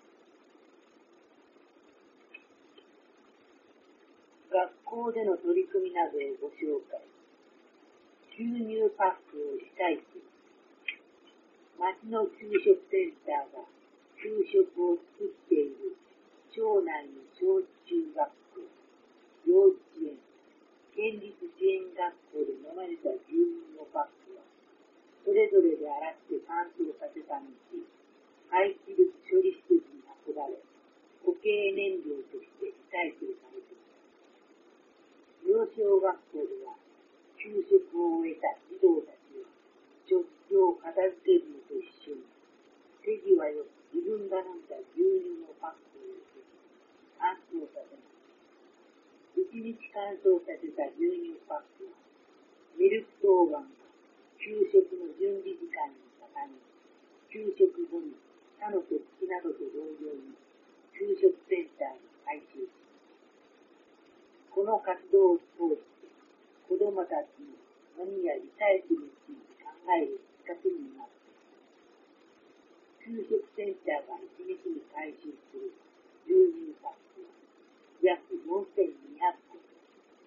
Speaker 3: 学校での取り組みなどへご紹介。収入パックをしたいと、町の給食センターが給食を作っている町内の小中学校、幼稚園、県立支援学校で飲まれた牛乳のパックは、それぞれで洗って乾燥させた後、廃棄物処理施設に運ばれ、固形燃料としてリサイクルされています。幼小学校では、給食を終えた児童たちは、食器を片付けるのと一緒に、手際よく自分が飲んだ牛乳のパックを入れて、乾燥させます。1日乾燥させた牛乳パックは、ミルク当番が給食の準備時間に重ね、給食後に他の食器などと同様に給食センターに回収します。この活動を通して子どもたちのゴミやリサイクルについて考えるきっかけになっています。給食センターが1日に回収する牛乳パックは約4200個。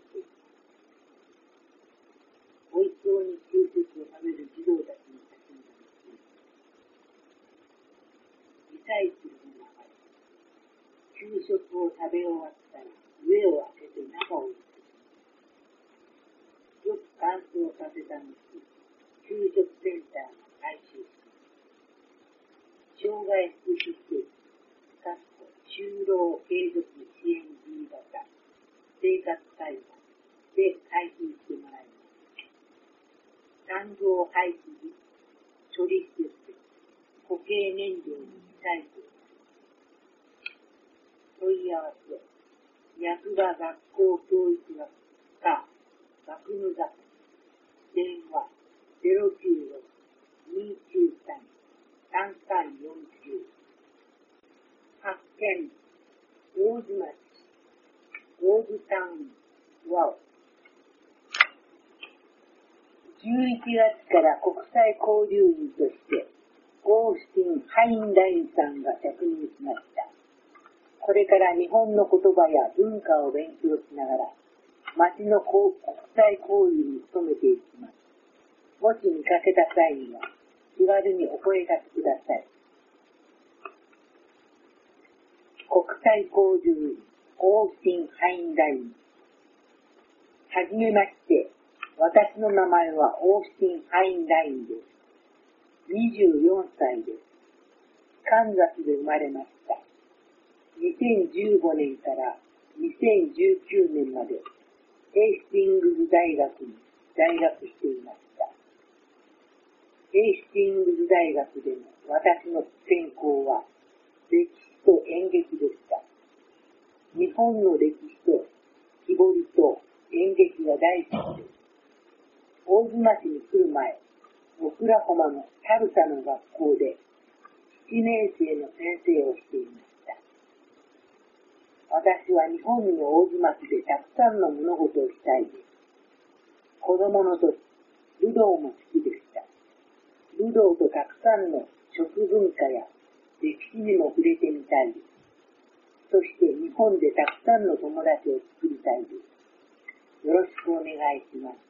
Speaker 3: います。おいしそうに給食を食べる児童たちに写真が載っています。リサイクルの中で、給食を食べ終わったら上を開けて中を見てよく乾燥させた後、給食センターが回収します。障害福祉施設、就労継続支援 B 型、生活対話で回収してもらいます。産業廃棄物処理施設で固形燃料にリサイクル問い合わせ、役場学校教育学科学務学電話 096-293-3349 発見大津町大津タウンワオ11月から国際交流員としてオースティン・ハインラインさんが着任しました。これから日本の言葉や文化を勉強しながら町の国際交流に努めていきます。もし見かけた際には気軽にお声掛けください。国際交流員オースティン・ハインライン。はじめまして、私の名前はオースティン・ハインラインです。24歳です。カンザスで生まれました。2015年から2019年までヘイスティングズ大学に在学していました。ヘイスティングズ大学での私の専攻は歴史と演劇でした。日本の歴史と木彫りと演劇が大好きです。大津町に来る前、オクラホマのタルサの学校で7年生の先生をしていました。私は日本の大津町でたくさんの物事をしたいです。子供の時、武道も好きでした。武道とたくさんの食文化や歴史にも触れてみたいです。そして日本でたくさんの友達を作りたいです。よろしくお願いします。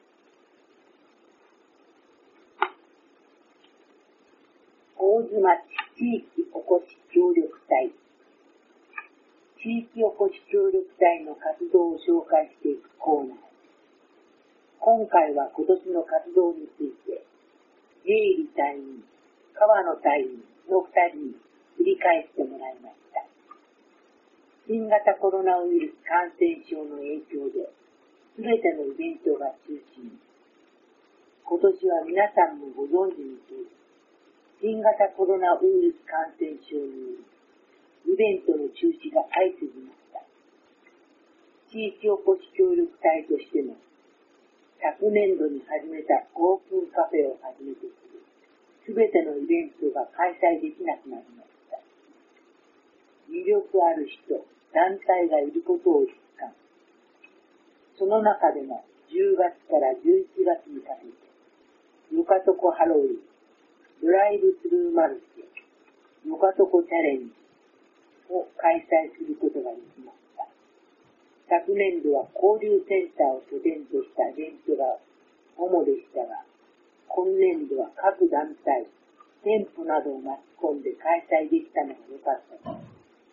Speaker 3: 大津町地域おこし協力隊。地域おこし協力隊の活動を紹介していくコーナーです。今回は今年の活動について、ゲイリ隊員、川野隊員の2人に振り返ってもらいました。新型コロナウイルス感染症の影響で、すべてのイベントが中止に。今年は皆さんもご存知の通り、新型コロナウイルス感染症により、イベントの中止が相次ぎました。地域おこし協力隊としても、昨年度に始めたオープンカフェをはじめとするすべてのイベントが開催できなくなりました。魅力ある人、団体がいることを実感。その中でも10月から11月にかけて、よかとこハロウィン、ドライブスルーマルシェ、よかとこチャレンジを開催することができました。昨年度は交流センターを拠点としたイベントが主でしたが、今年度は各団体、店舗などを巻き込んで開催できたのが良かったです。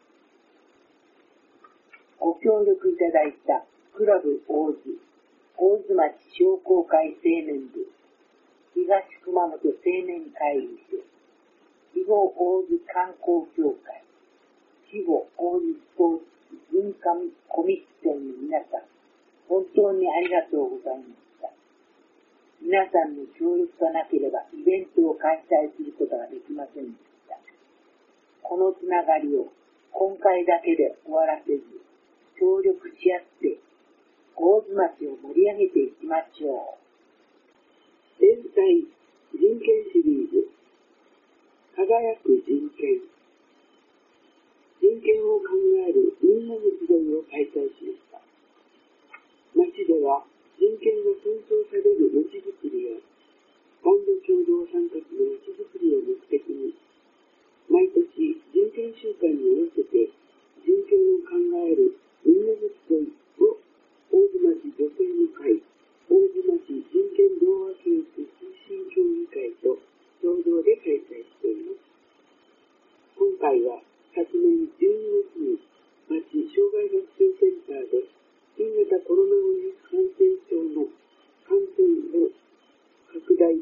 Speaker 3: ご協力いただいたクラブ大津、大津町商工会青年部、東熊本青年会議所、肥後大津観光協会、肥後大津スポーツ文化コミッションの皆さん、本当にありがとうございました。皆さんの協力がなければイベントを開催することができませんでした。このつながりを今回だけで終わらせず、協力し合って大津町を盛り上げていきましょう。連載人権シリーズ、輝く人権。人権を考えるみんなの集いを開催しました。町では人権が尊重される町づくりや男女共同参画の町づくりを目的に、毎年人権週間に合わせて人権を考えるみんなの集いを大津町女性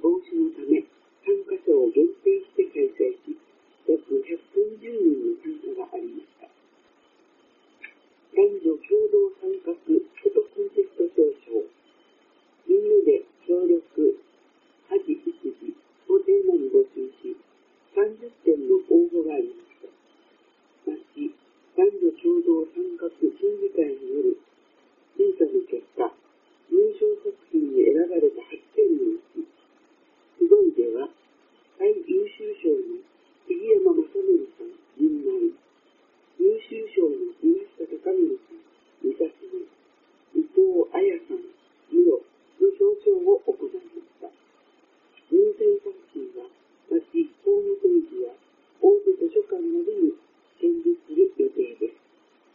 Speaker 4: 防止のため、参加者を限定して開催し、約130人の参加がありました。男女共同参画フォトコンテスト表彰、みんなで協力、家事育児をテーマに募集し、30点の応募がありました。まち、男女共同参画審議会による審査の結果、入賞作品に選ばれた8点のうち、すごいでは、最優秀賞に杉山正則さん、銀枚、優秀賞の宮下隆則さん、三田島、伊藤彩さん、室の表彰を行いました。入選作品は、町ホームページや大手図書館などに展示する予定です。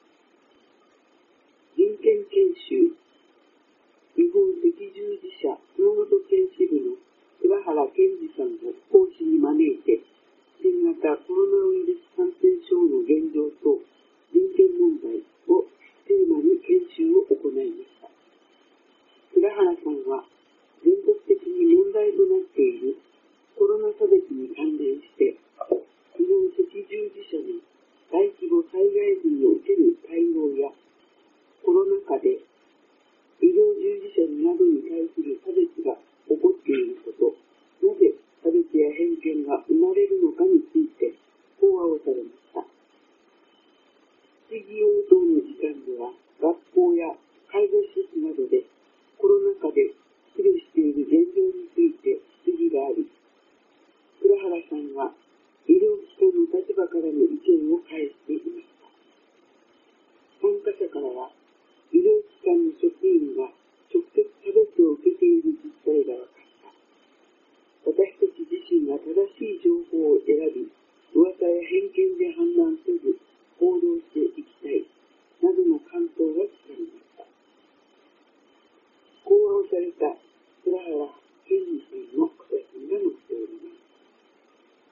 Speaker 4: 人権研修、日本赤十字社熊本県支部の倉原健二さんを講師に招いて、新型コロナウイルス感染症の現状と人権問題をテーマに研修を行いました。倉原さんは、全国的に問題となっているコロナ差別に関連して、日本赤十字社の大規模災害時における対応や、コロナ禍で医療従事者などに対する差別が起こっていること、なぜ差別や偏見が生まれるのかについて講話をされました。質疑応答の時間では、学校や介護施設などでコロナ禍で苦慮している現状について質疑があり、倉原さんは医療機関の立場からの意見を返していました。参加者からは、医療機関の職員が直接差別を受けている実態が分かった。私たち自身が正しい情報を選び、噂や偏見で判断せず行動していきたい、などの感想が聞かれました。講話をされた倉原健二さんの写真が載っております。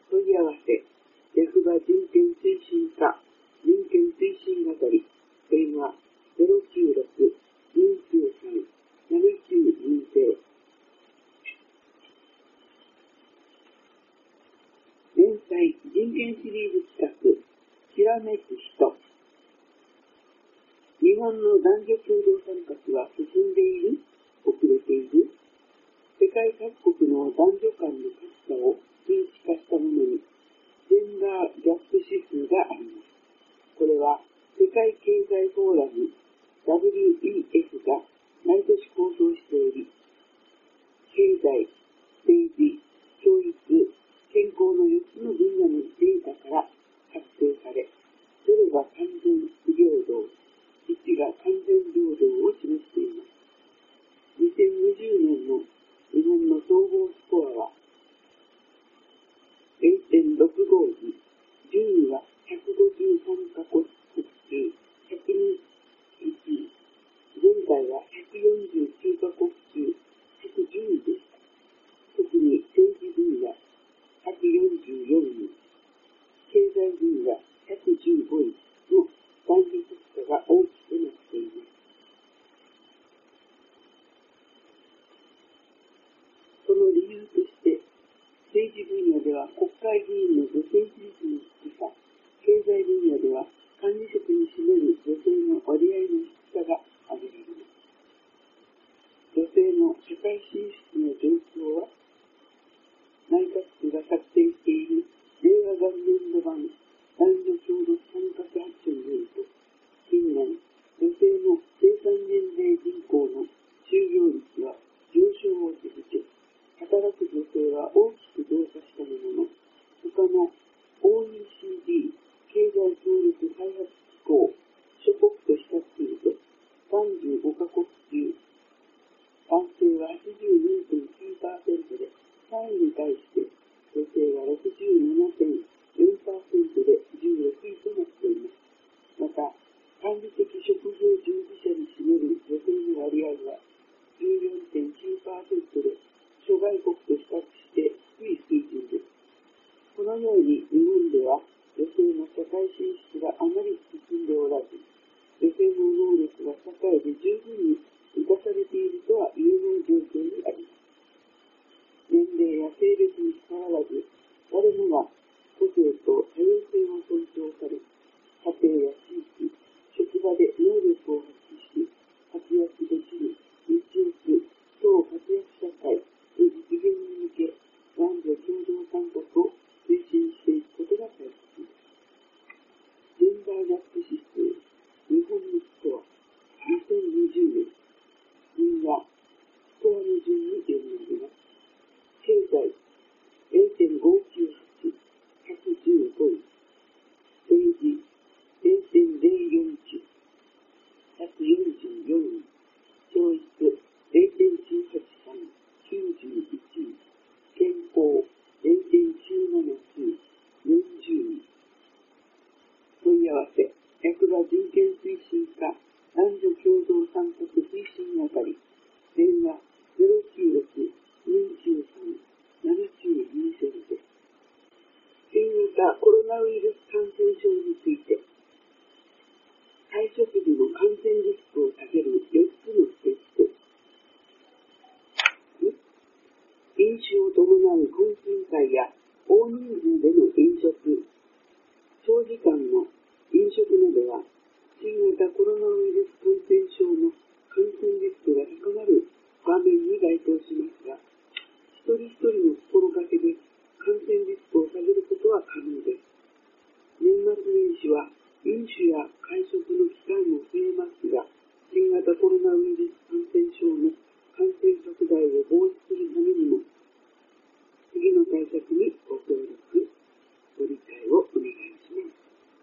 Speaker 4: 問い合わせ、役場人権推進課人権推進係、電話096-293-7920。連載人権シリーズ企画、きらめく人。日本の男女共同参画は進んでいる？遅れている？世界各国の男女間の格差を数値化したものに、ジェンダーギャップ指数があります。これは世界経済フォーラム WEF が毎年公表しており、経済、政治、教育、健康の4つの分野のデータから作成され、0が完全不平等、1が完全平等を示しています。2020年の日本の総合スコアは 0.65 時、順位は153カ国中102位、前回は149カ国中110位でした。特に政治分野144位、経済分野115位の男女格差が大きくなっています。その理由として、政治分野では国会議員の女性比率の低さ、経済分野では管理職に占める女性の割合の低さが挙げられます。女性の社会進出の状況は、内閣府が策定している令和元年度版男女共同参画白書によると、近年、女性の生産年齢人口の就業率は上昇を続け、働く女性は大きく増加したものの、他の OECD 経済協力開発機構諸国と比較すると、35カ国中、男性は 82.9% で3位に対して、女性は 67.4% で16位となっています。また、管理的職業従事者に占める女性の割合は 14.9% で諸外国と比較して低い水準です。このように日本では女性の社会進出があまり進んでおらず、女性の能力が社会で十分に生かされているとは言えない状況にあります。年齢ついて、会食時の感染リスクを下げる4つのステップ。飲酒を伴う懇親会や大人数での飲食、長時間の飲食などは、新型コロナウイルス感染症の感染リスクが高まる場面に該当しますが、一人一人の心がけで感染リスクを下げることは可能です。年末年始は飲酒や会食の機会も増えますが、新型コロナウイルス感染症の感染拡大を防止するためにも、次の対策にご協力、ご理解をお願いします。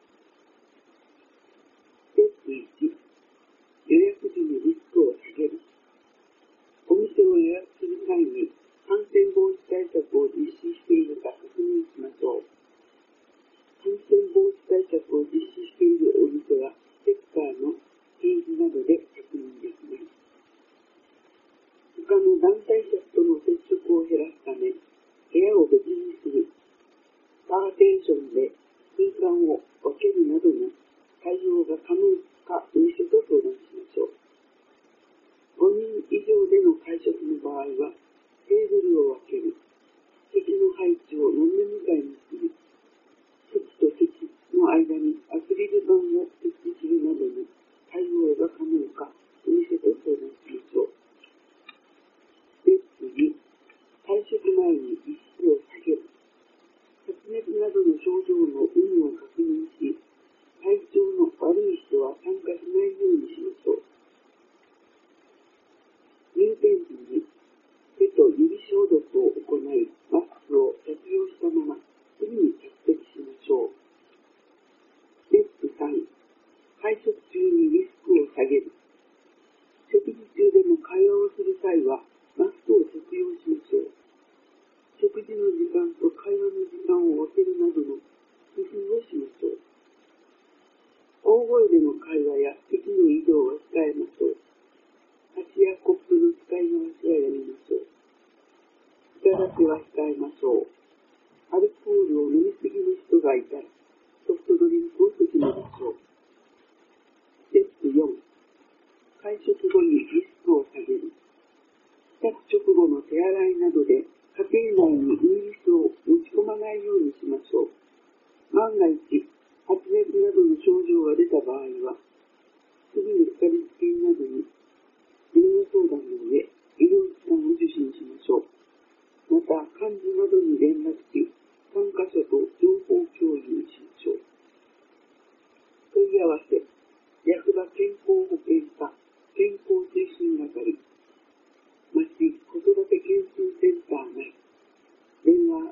Speaker 4: ステップ1、予約時にリスクを下げる。お店を予約する際に感染防止対策を実施しているか確認しましょう。感染防止対策を実施しているお店は、ステッカーの掲示などで確認できます。他の団体客との接触を減らすため、部屋を別にする、パーテーションで空間を分けるなどの対応が可能かお店と相談しましょう。5人以上での会食の場合は、テーブルを分ける、席の配置を斜め向かいにする、席と席の間にアクリル板を設置するなどの対応が可能かお店と相談しましょう。ステップ2、会食前にリスクを下げる。発熱などの症状の有無を確認し、体調の悪い人は参加しないようにしましょう。入店時に手と指消毒を行い、マスクを着用したまますぐに着席しましょう。ステップ3、会食中にリスクを下げる。食事中でも会話をする際は、マスクを着用しましょう。食事の時間と会話の時間を分けるなどの工夫をしましょう。大声での会話や席の移動は控えましょう。箸やコップの使い回しはやめましょう。舌出しは控えましょう。アルコールを飲みすぎの人がいたら、ソフトドリンクを進めましょう。ステップ4、会食後にリスクを下げる。帰宅直後の手洗いなどで家庭内にウイルスを持ち込まないようにしましょう。万が一、発熱などの症状が出た場合は、すぐにかかりつけ医などに電話相談の上、医療機関を受診しましょう。また、幹部などに連絡し、参加者と情報共有しましょう。問い合わせ、役場健康保険課健康推進係、町子育て健診センター内、電話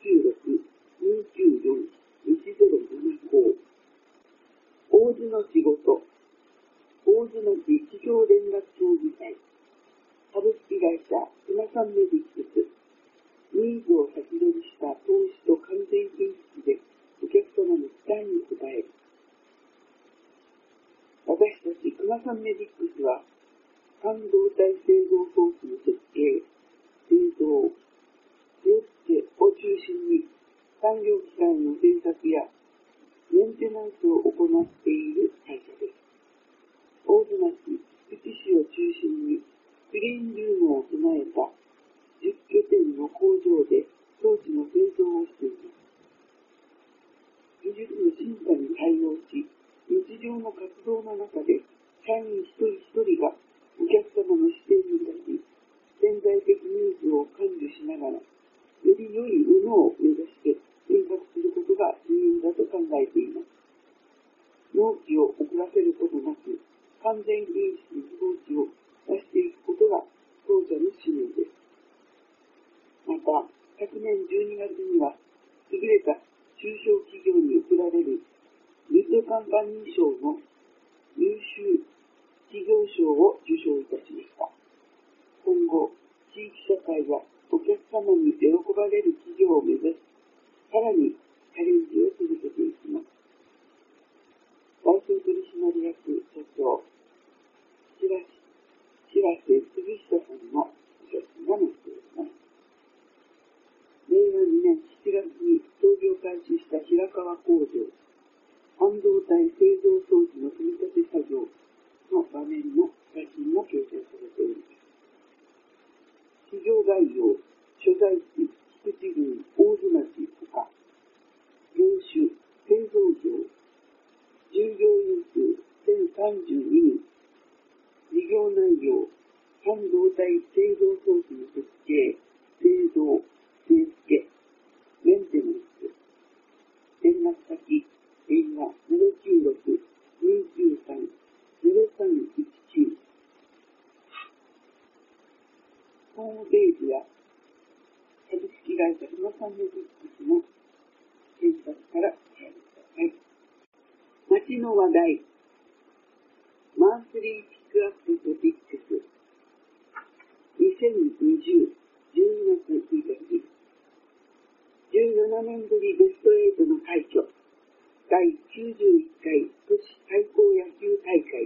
Speaker 4: 096-294-1075、大津の仕事、大津の市企業連絡協議会、株式会社スマサンメディックス、ニーズを先取りした投資と完全品質でお客様の期待に応える。私たちスマサンメディックスは、半導体製造装置の設計、製造、手付けを中心に産業機械の製作やメンテナンスを行っている会社です。大津町、福知市を中心にクリーンルームを備えた10拠点の工場で装置の製造をしています。技術の進化に対応し、日常の活動の中で社員一人一人がお客様の視点に立ち、潜在的ニーズを感受しながら、より良いものを目指して変革することが重要だと考えています。納期を遅らせることなく、完全品質の装置を出していくことが当社の使命です。また、昨年12月には、優れた中小企業に贈られるグッドカンパニー賞の優秀企業賞を受賞いたしました。今後、地域社会やお客様に喜ばれる企業を目指し、さらにチャレンジを続けていきます。代表取締役社長、白瀬杉下さんの写真が載っています。令和2年7月に創業開始した平川工場、半半導体製造装置の組み立て作業の場面の写真も掲載されております。市場概要、所在地、菊池郡、大津町ほか、業種、製造業、従業員数1032人、事業内容、半導体製造装置の設計、製造、製付け、メンテナンス、連絡先、電話096-293-0319、ホームページや株式会社ふまさんロジスティクスの検索からお入りください。街の話題、マンスリーピックアップトピックス2020 12月1日、17年ぶりベスト8の快挙、第91回都市対抗野球大会。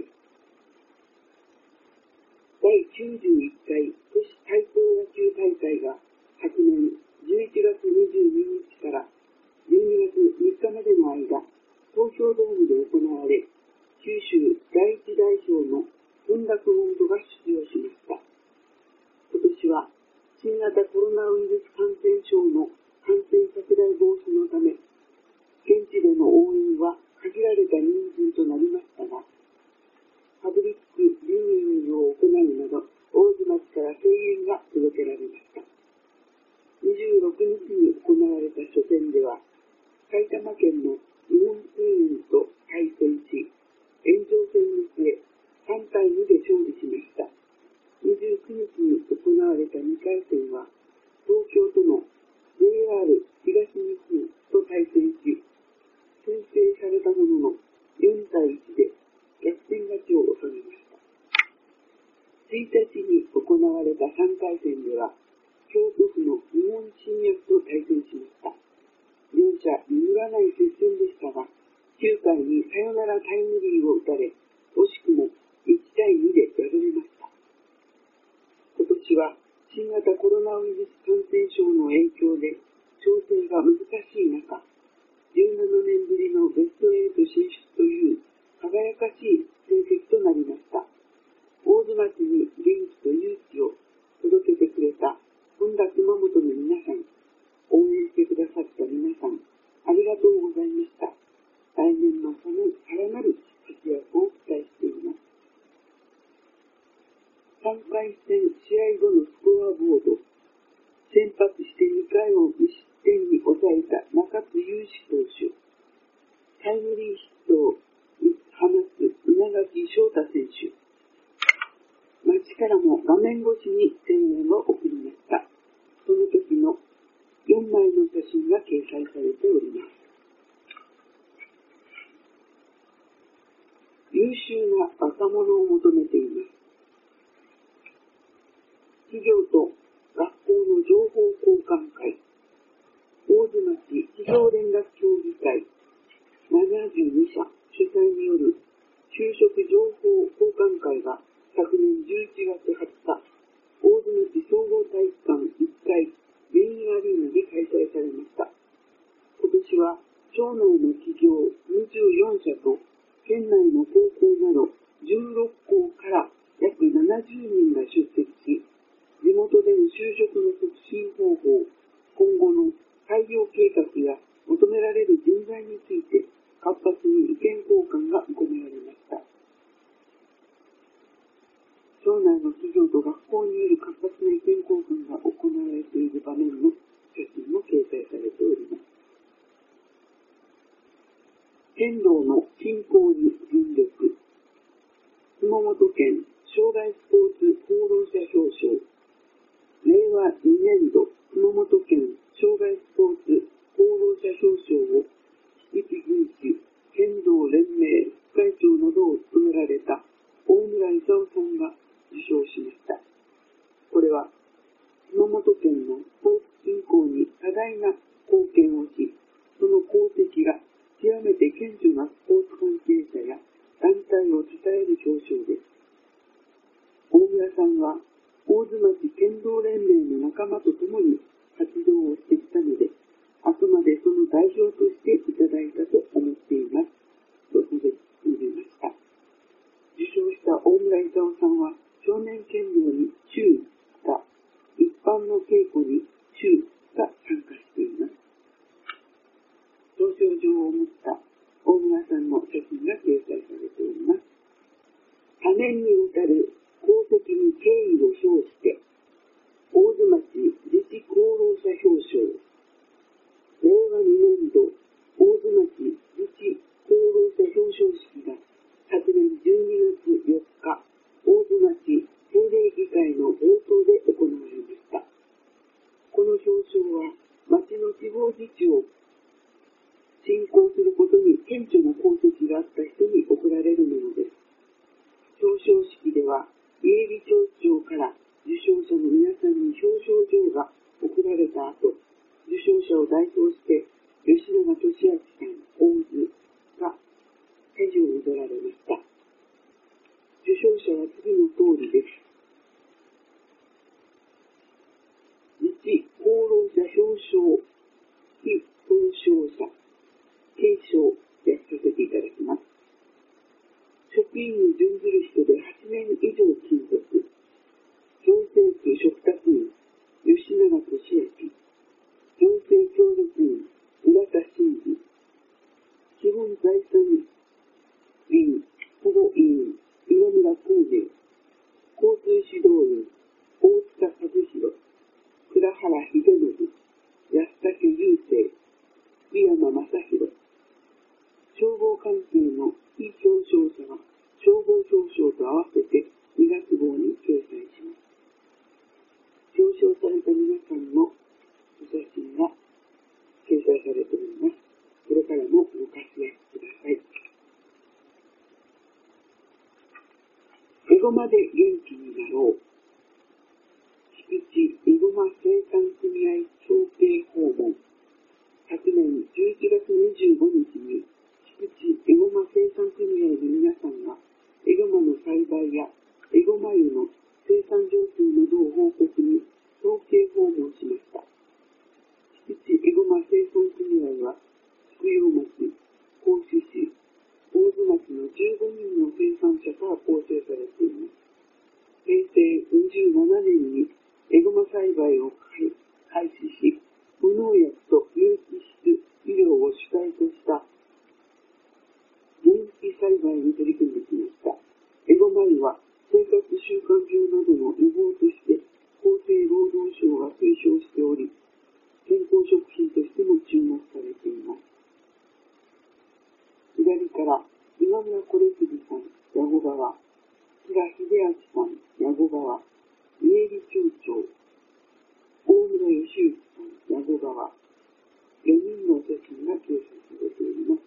Speaker 4: 第91回都市対抗野球大会が昨年11月22日から12月3日までの間、東京ドームで行われ、九州第一代表の本田熊本が出場しました。今年は新型コロナウイルス感染症の感染拡大防止のため、現地での応援は限られた人数となりましたが、パブリックビューイングを行うなど、大津町から声援が届けられました。26日に行われた初戦では、埼玉県の日本水運と対戦し、延長戦に末、3対2で勝利しました。29日に行われた2回戦は、東京都の JR 東日本と対戦し、先制されたものの4対1で逆転勝ちを収めました。1日に行われた3回戦では、京都府の日本新薬と対戦しました。両者揺らない接戦でしたが、9回にサヨナラタイムリーを打たれ、惜しくも1対2で敗れました。今年は新型コロナウイルス感染症の影響で調整が難しい中、17年ぶりのベスト8進出という輝かしい成績となりました。大津町に元気と勇気を届けてくれた本田熊本の皆さん、応援してくださった皆さん、ありがとうございました。来年のさらなる活躍を期待しています。3回戦試合後のスコアボード、先発して2回を無失点に抑えた中津雄志投手、タイムリーヒットを放つ稲垣翔太選手、街からも画面越しに声援を送りました。その時の4枚の写真が掲載されております。優秀な若者を求めています。企業と学校の情報交換会、大津町企業連絡協議会72社主催による就職情報交換会が昨年11月20日、大津町総合体育館1階メインアリーナで開催されました。今年は町内の企業24社と県内の高校など16校から約70人が出席し、地元での就職の促進方法、今後の採用計画や求められる人材について活発に意見交換が行われました。町内の企業と学校による活発な意見交換が行われている場面の写真も掲載されております。剣道の振興に尽力。熊本県障害スポーツ功労者表彰。令和2年度熊本県障害スポーツ功労者表彰を菊池郡市剣道連盟副会長などを務められた大村勲さんが受賞しました。これは熊本県のスポーツ振興に多大な貢献をし、その功績が極めて顕著なスポーツ関係者や団体を称える表彰です。大村さんは大津町剣道連盟の仲間と共に活動をしてきたので、あくまでその代表としていただいたと思っています。 と述べました。受賞した大村勲さんは、少年剣道に中が、一般の稽古に中が参加しています。表彰状を持った大村さんの写真が掲載されております。多年にわたる功績に敬意を表して、大津町自治功労者表彰、令和2年度大津町自治功労者表彰式が昨年12月4日、大津町定例議会の冒頭で行われました。この表彰は、町の地方自治を振興することに顕著な功績があった人に贈られるものです。表彰式では、家入町長から受賞者の皆さんに表彰状が贈られた後、受賞者を代表して吉永俊明さん、大津が手を踊られました。受賞者は次の通りです。自治功労者表彰、非表彰者、継承でさせていただきます。職員に準ずる人で8年以上勤続、行政区嘱託員、吉永俊明、行政協力員、浦田真二、基本財産員、保護委員、今村光明、交通指導員、大塚和弘、倉原秀信、安武雄生、福山正弘、消防関係の非表彰者は消防表彰と合わせて2月号に掲載します。表彰された皆さんのお写真が掲載されております。これからもご活躍ください。エゴマで元気になろう。菊池エゴマ生産組合協定訪問。昨年11月25日に菊池エゴマ生産組合の皆さんがエゴマの栽培やエゴマ油の生産状況などを報告に統計訪問しました。菊池エゴマ生産組合は菊陽町、合志市、大津町の15人の生産者から構成されています。平成27年にエゴマ栽培を開始し、無農薬と有機質肥料を主体とした原付栽培に取り組んできました。エゴマ油は生活習慣病などの予防として厚生労働省が推奨しており、健康食品としても注目されています。左から今村惟次さん、矢後川、平秀明さん、矢後川、家入町長、大村義行さん、矢後川、4人のお写真が掲載されております。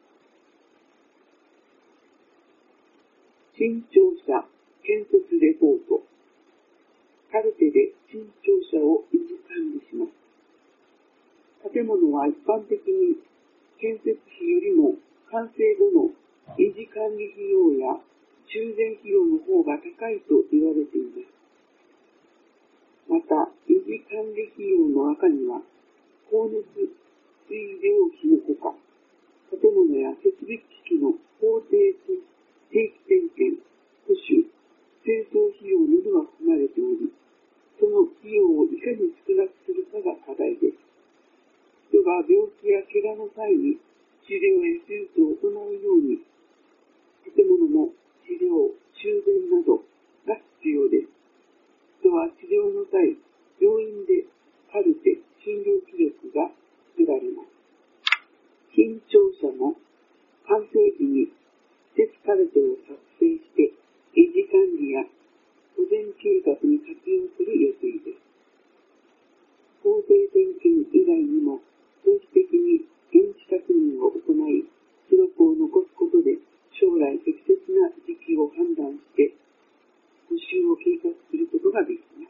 Speaker 4: 新庁舎建設レポート。カルテで新庁舎を維持管理します。建物は一般的に建設費よりも完成後の維持管理費用や修繕費用の方が高いと言われています。また、維持管理費用の中には、光熱水料費のほか、建物や設備機器の法定定期点検、保守、清掃費用などが含まれており、その費用をいかに少なくするかが課題です。人が病気や怪我の際に治療や手術を行うように、建物も治療、修繕などが必要です。人は治療の際、病院でカルテ、診療記録が作られます。新庁舎も完成時に施設カルテを作成して維持管理や保全計画に活用する予定です。法定点検以外にも定期的に現地確認を行い、記録を残すことで将来適切な時期を判断して補修を計画することができます。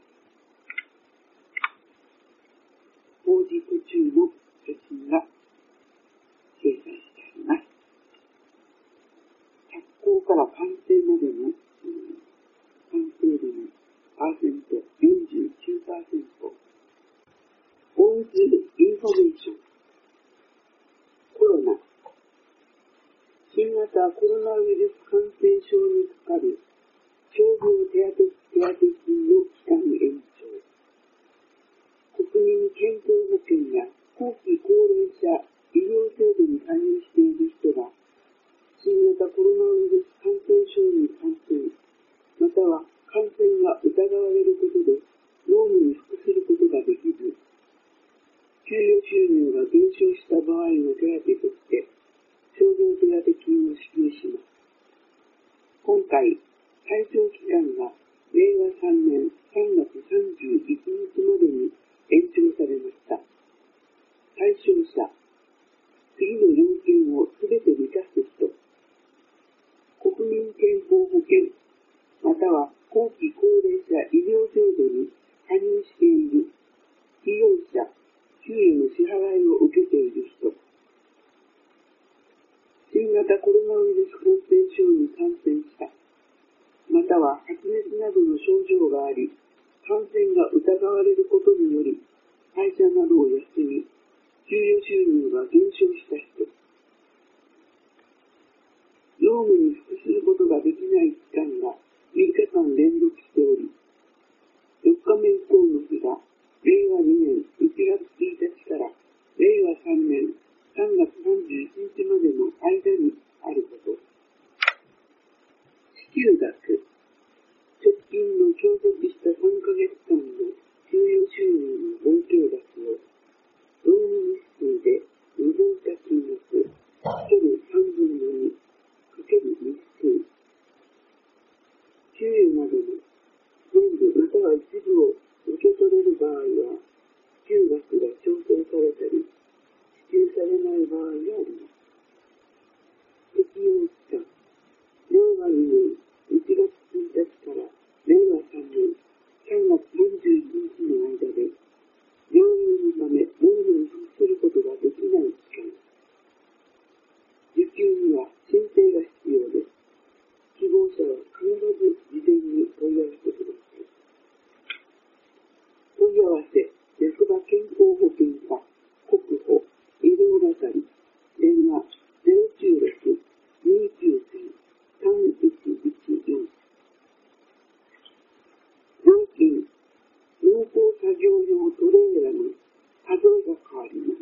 Speaker 4: 工事途中の写真が掲載してあります。着工から完成までの完成度のパーセント 49%。大津インフォメーション。コロナ。新型たコロナウイルス感染症にかかる傷病手当金の期間延長。国民健康保険や後期高齢者医療制度に加入している人が新型コロナウイルス感染症に感染、または感染が疑われることで労務に服することができず、給与収入が減少した場合の手当として傷病手当金を支給します。今回、対象期間が令和3年3月31日までに延長されました。対象者、次の要件をすべて満たす人、国民健康保険、または後期高齢者医療制度に加入している被用者、給与の支払いを受けている人、新型コロナウイルス感染症に感染した、または発熱などの症状があり、感染が疑われることにより、会社などを休み、給与収入が減少した人、労務に服することができない期間が3日間連続しており、4日目以降の日が令和2年1月1日から令和3年3月31日までの間にあること。支給額、直近の継続した3ヶ月間の給与収入の合計額を労務日数で除いた金額かける3分の2かける日数。給与などの全部または一部を受け取れる場合は、支給額が調整されたり、支給されない場合があります。適用期間、令和2年1月1日から令和3年3月31日の間で、病院のため労務に服することができない期間。受給には申請が必要です。希望者は必ず事前に問い合わせてください。問い合わせ、役場健康保険課、国保、医療係、電話096-293-3114。料金、農耕作業用トレーラーの数えが変わります。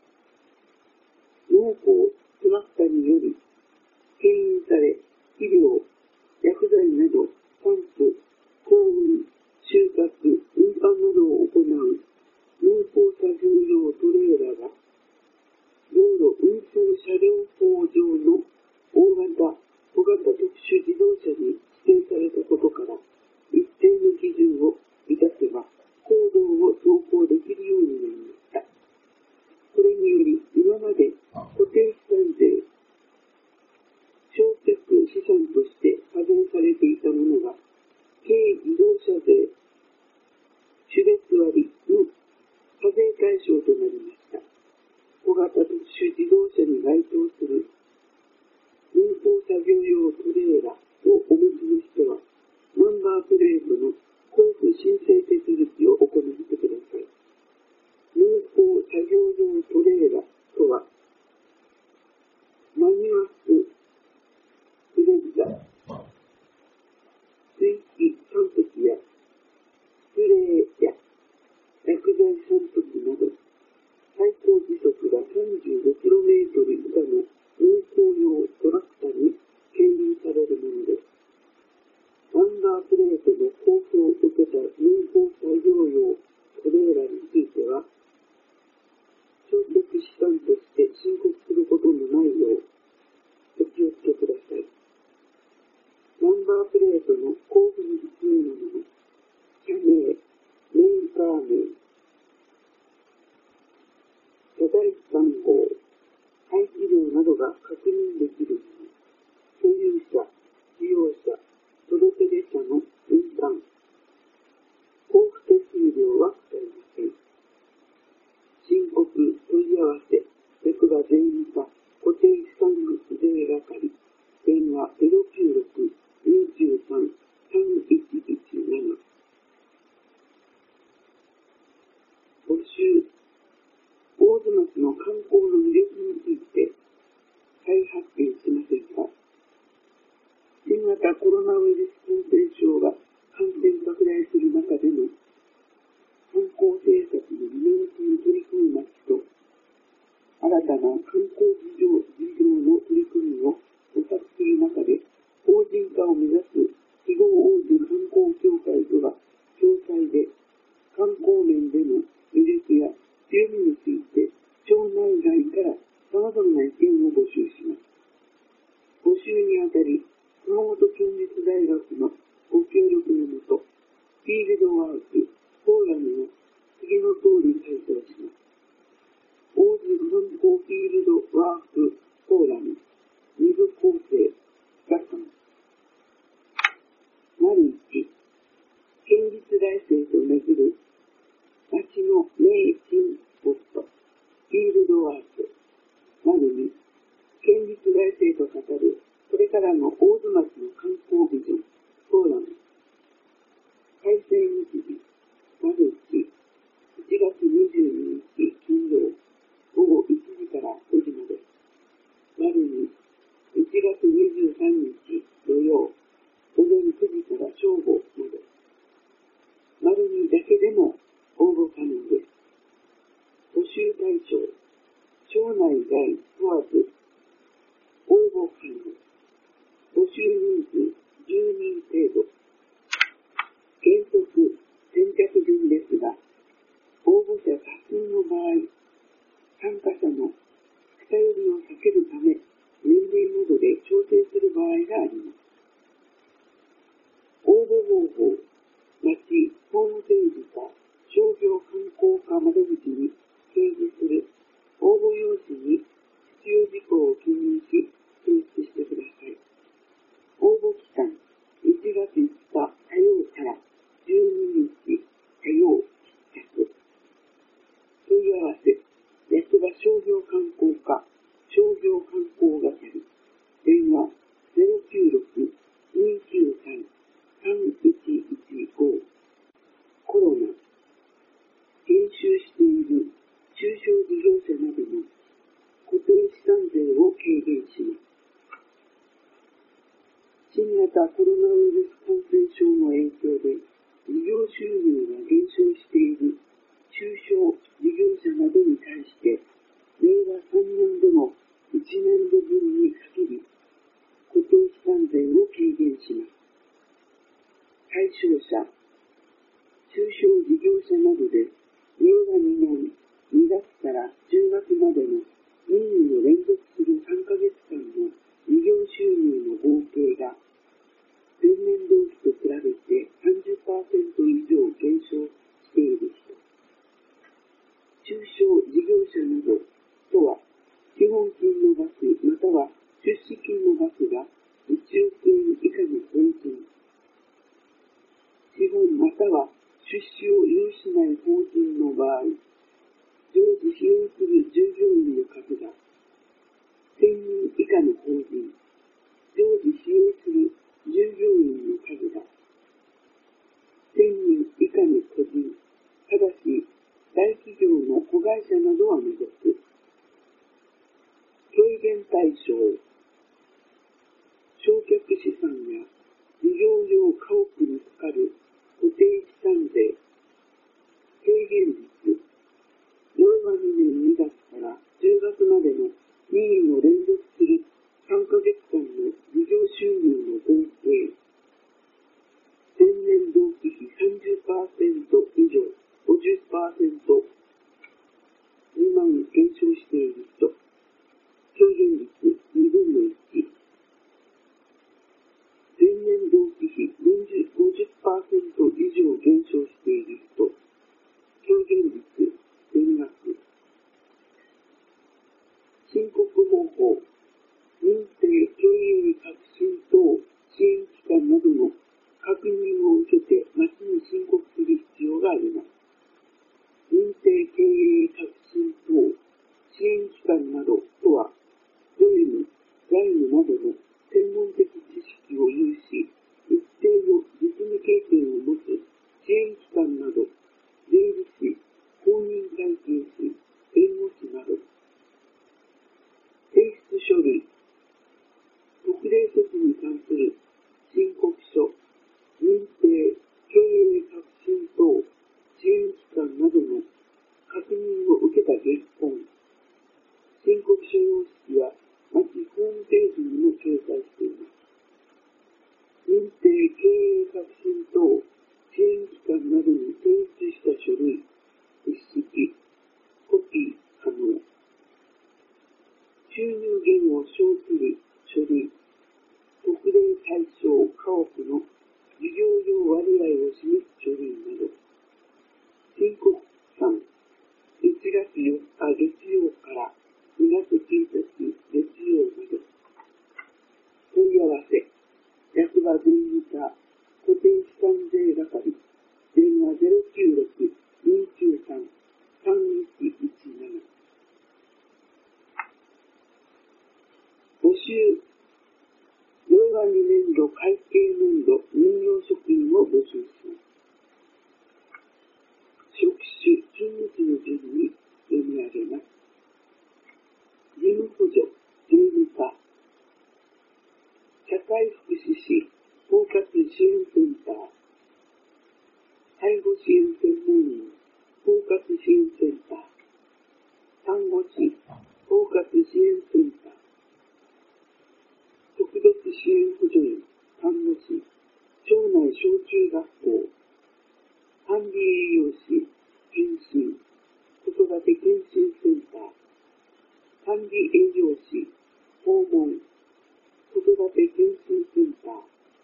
Speaker 4: 農耕トラクターにより、牽引され、肥料、薬剤など、散布、耕運、収穫、運搬などを行う農耕作業用トレーラーが、道路運送車両法上の大型、小型特殊自動車に指定されたことから、一定の基準を満たせば、公道を走行できるようになりました。これにより、今まで固定資産税、償却資産として課税されていたものが、軽自動車税、種別割の課税対象となりました。小型特殊自動車に該当する農耕作業用トレーラーをお持ちの人は、ナンバープレートの交付申請手続きを行ってください。農耕作業用トレーラーとは、マニュアス、フレンザ、水器散布機やスプレーや薬剤散布機など、最高時速が 35km 以下の農耕用トラクターに牽引されるものです。ナンバープレートの交付を受けた農耕作業用トレーラーについては、償却資産として申告することのないようお気をつけください。ナンバープレートの交付に必要なもの、社名、メーカー名、世代番号、排気量などが確認できるもの、所有者、使用者、届出者の印鑑、交付手数料はかかりません。申告、問い合わせ、役場税務課、固定資産税係、電話096-293-3117。募集、大津町の観光の魅力について再発見しませんか？ 新型コロナウイルス感染症が感染拡大する中での観光政策の見直しに取り組む町と、新たな観光事業の取り組みを模索する中で、法人化を目指す非合大津観光協会とが共催で、観光面での魅力や強みについて、町内外から様々な意見を募集します。募集にあたり、熊本県立大学のご協力のもと、フィールドワーク、フォーラムを次の通り開催します。大津観光フィールドワークフォーラム2部構成が3。丸1、県立大生と巡る町の名珍スポット、フィールドワーク。丸2、県立大生と語るこれからの大津町の観光ビジョン、フォーラム。開催日時、丸1、1月22日金曜、午後1時から5時まで。丸2、1月23日土曜、午前9時から正午まで。丸2だけでも応募可能です。募集対象、町内外問わず、応募可能。募集人数10人程度。原則先着順ですが、応募者多数の場合、参加者の偏りを避けるため、年齢などで調整する場合があります。応募方法、町ホームページか商業観光課窓口に掲示する応募用紙に必要事項を記入し、提出してください。応募期間、1月5日火曜から12日火曜必着。問い合わせ、役場商業観光課、商業観光係、電話096-293-3115。コロナ、減収している中小事業者などの固定資産税を軽減します。新型コロナウイルス感染症の影響で事業収入が減少している中小事業者などに対して令和3年度の1年度分に限り固定資産税を軽減します。対象者、中小事業者などで令和2年2月から10月までの任意を連続する3ヶ月間の事業収入の合計が前年同期と比べて 30% 以上減少している人。中小事業者などとは、基本金の額または出資金の額が1億円以下の法人、資本または出資を有しない法人の場合、常時使用する従業員の数が1000人以下の法人、常時使用する従業員の数が1000人以下の個人、ただし大企業の子会社などは除く。軽減対象、償却資産や事業用家屋にかかる固定資産税、軽減率、令和2年2月から10月までの任意を連続する3ヶ月間の事業収入の合計、前年同期比 30% 以上 50% 未満に減少している人、軽減率2分の1、前年同期比 50% 以上減少している人、軽減率全額。申告方法、認定経営革新等支援機関などの確認を受けて町に申告する必要があります。認金国産1月4日月曜から2月1日月曜まで。問い合わせ、役場税務課固定資産税係、電話 096-293-3117。募集、令和2年度会計年度任用職員を募集します。職種、勤務地の順に読み上げます。事務補助、税務課、社会福祉士、包括支援センター、介護支援専門員、包括支援センター、看護師、包括支援センター、特別支援補助員、看護師、町内小中学校、管理栄養士、検診、子育て検診センター、管理栄養士、訪問、子育て検診センター。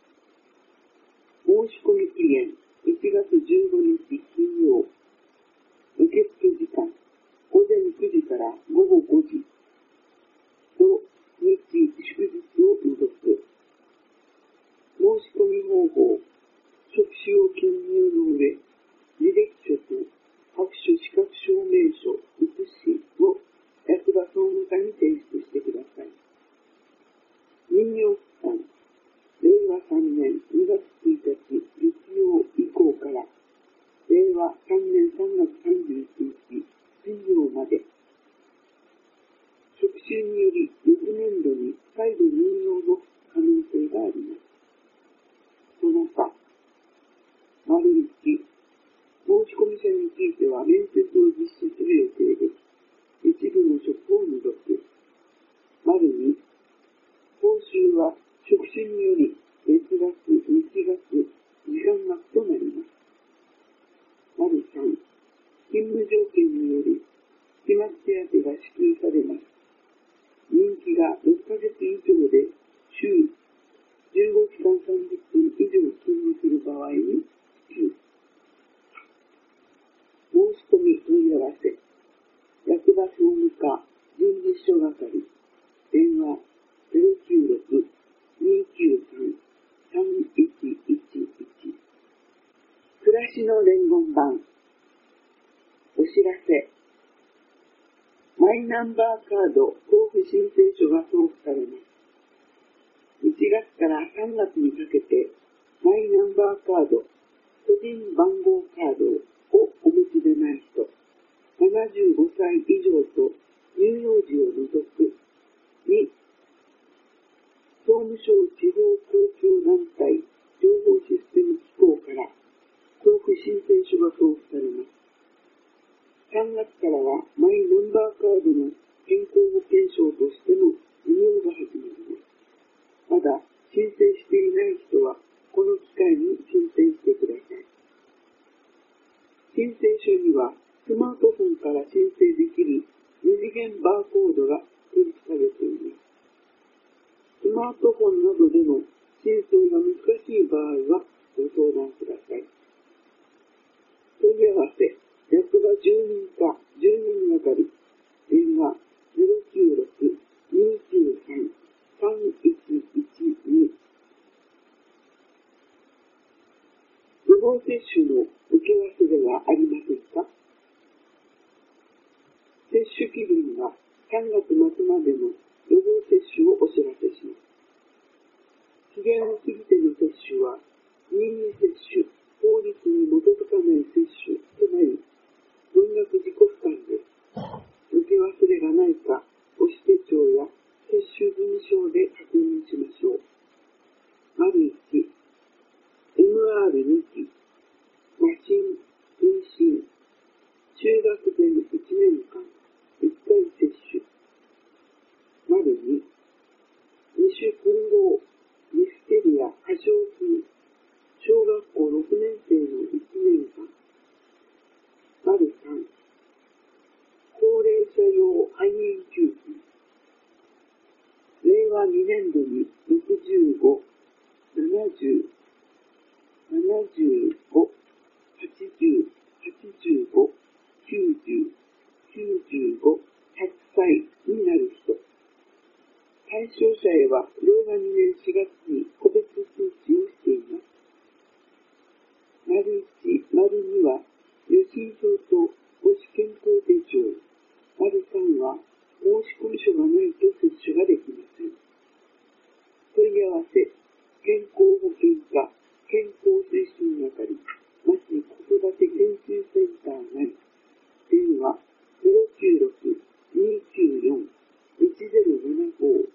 Speaker 4: 申し込み期限1月15日金曜。受付時間午前9時から午後5時。土日祝日を除く。申し込み方法、職種を記入の上、履歴書と各種資格証明書、写しを役場総務課に提出してください。任用期間、令和3年2月1日月曜以降から令和3年3月31日水曜まで。職種により翌年度に再度任用の可能性があります。その他、丸1、申し込み者については面接を実施する予定です。一部の職を除く。丸2、報酬は職種により月額、日額、時間額となります。丸3、勤務条件により期末手当が支給されます。任期が6ヶ月以上で週15時間30分以上勤務する場合に支給。申し込み問い合わせ、役場総務課人事所係、電話 096-293-3111。暮らしの伝言板。お知らせ。マイナンバーカード交付申請書が送付されます。1月から3月にかけて、マイナンバーカード、個人番号カードをお持ちでない人、75歳以上と乳幼児を除くに、総務省地方公共団体情報システム機構から交付申請書が送付されます。3月からはマイナンバーカードの健康保険証としての利用が始まります。まだ申請していない人はこの機会に申請してください。申請書にはスマートフォンから申請できる二次元バーコードが取り付かれています。スマートフォンなどでの申請が難しい場合はご相談ください。問い合わせ、役場住民課住民係、電話 096-293-3112。予防接種の受け忘れはありませんか？接種期限は3月末までの予防接種をお知らせします。期限を過ぎての接種は任意接種、法律に基づかない接種となり、全額自己負担です。受け忘れがないか、母子手帳や接種済証で確認しましょう。丸1、MR2 期、麻疹、妊娠、中学前1年間、1回接種。丸2、2種混合、ミステリア、過剰痛、小学校6年生の1年間。丸3、高齢者用肺炎球菌。令和2年度に65、70、75、80、81、 85、90、95、100歳になる人。対象者へは、令和2年4月に個別通知をしています。丸1、丸2は、予診票と母子健康手帳。丸3は、申込書がないと接種ができません。問い合わせ、健康保険課、健康推進係、町子育て研究センター内、電話 096-294-1075。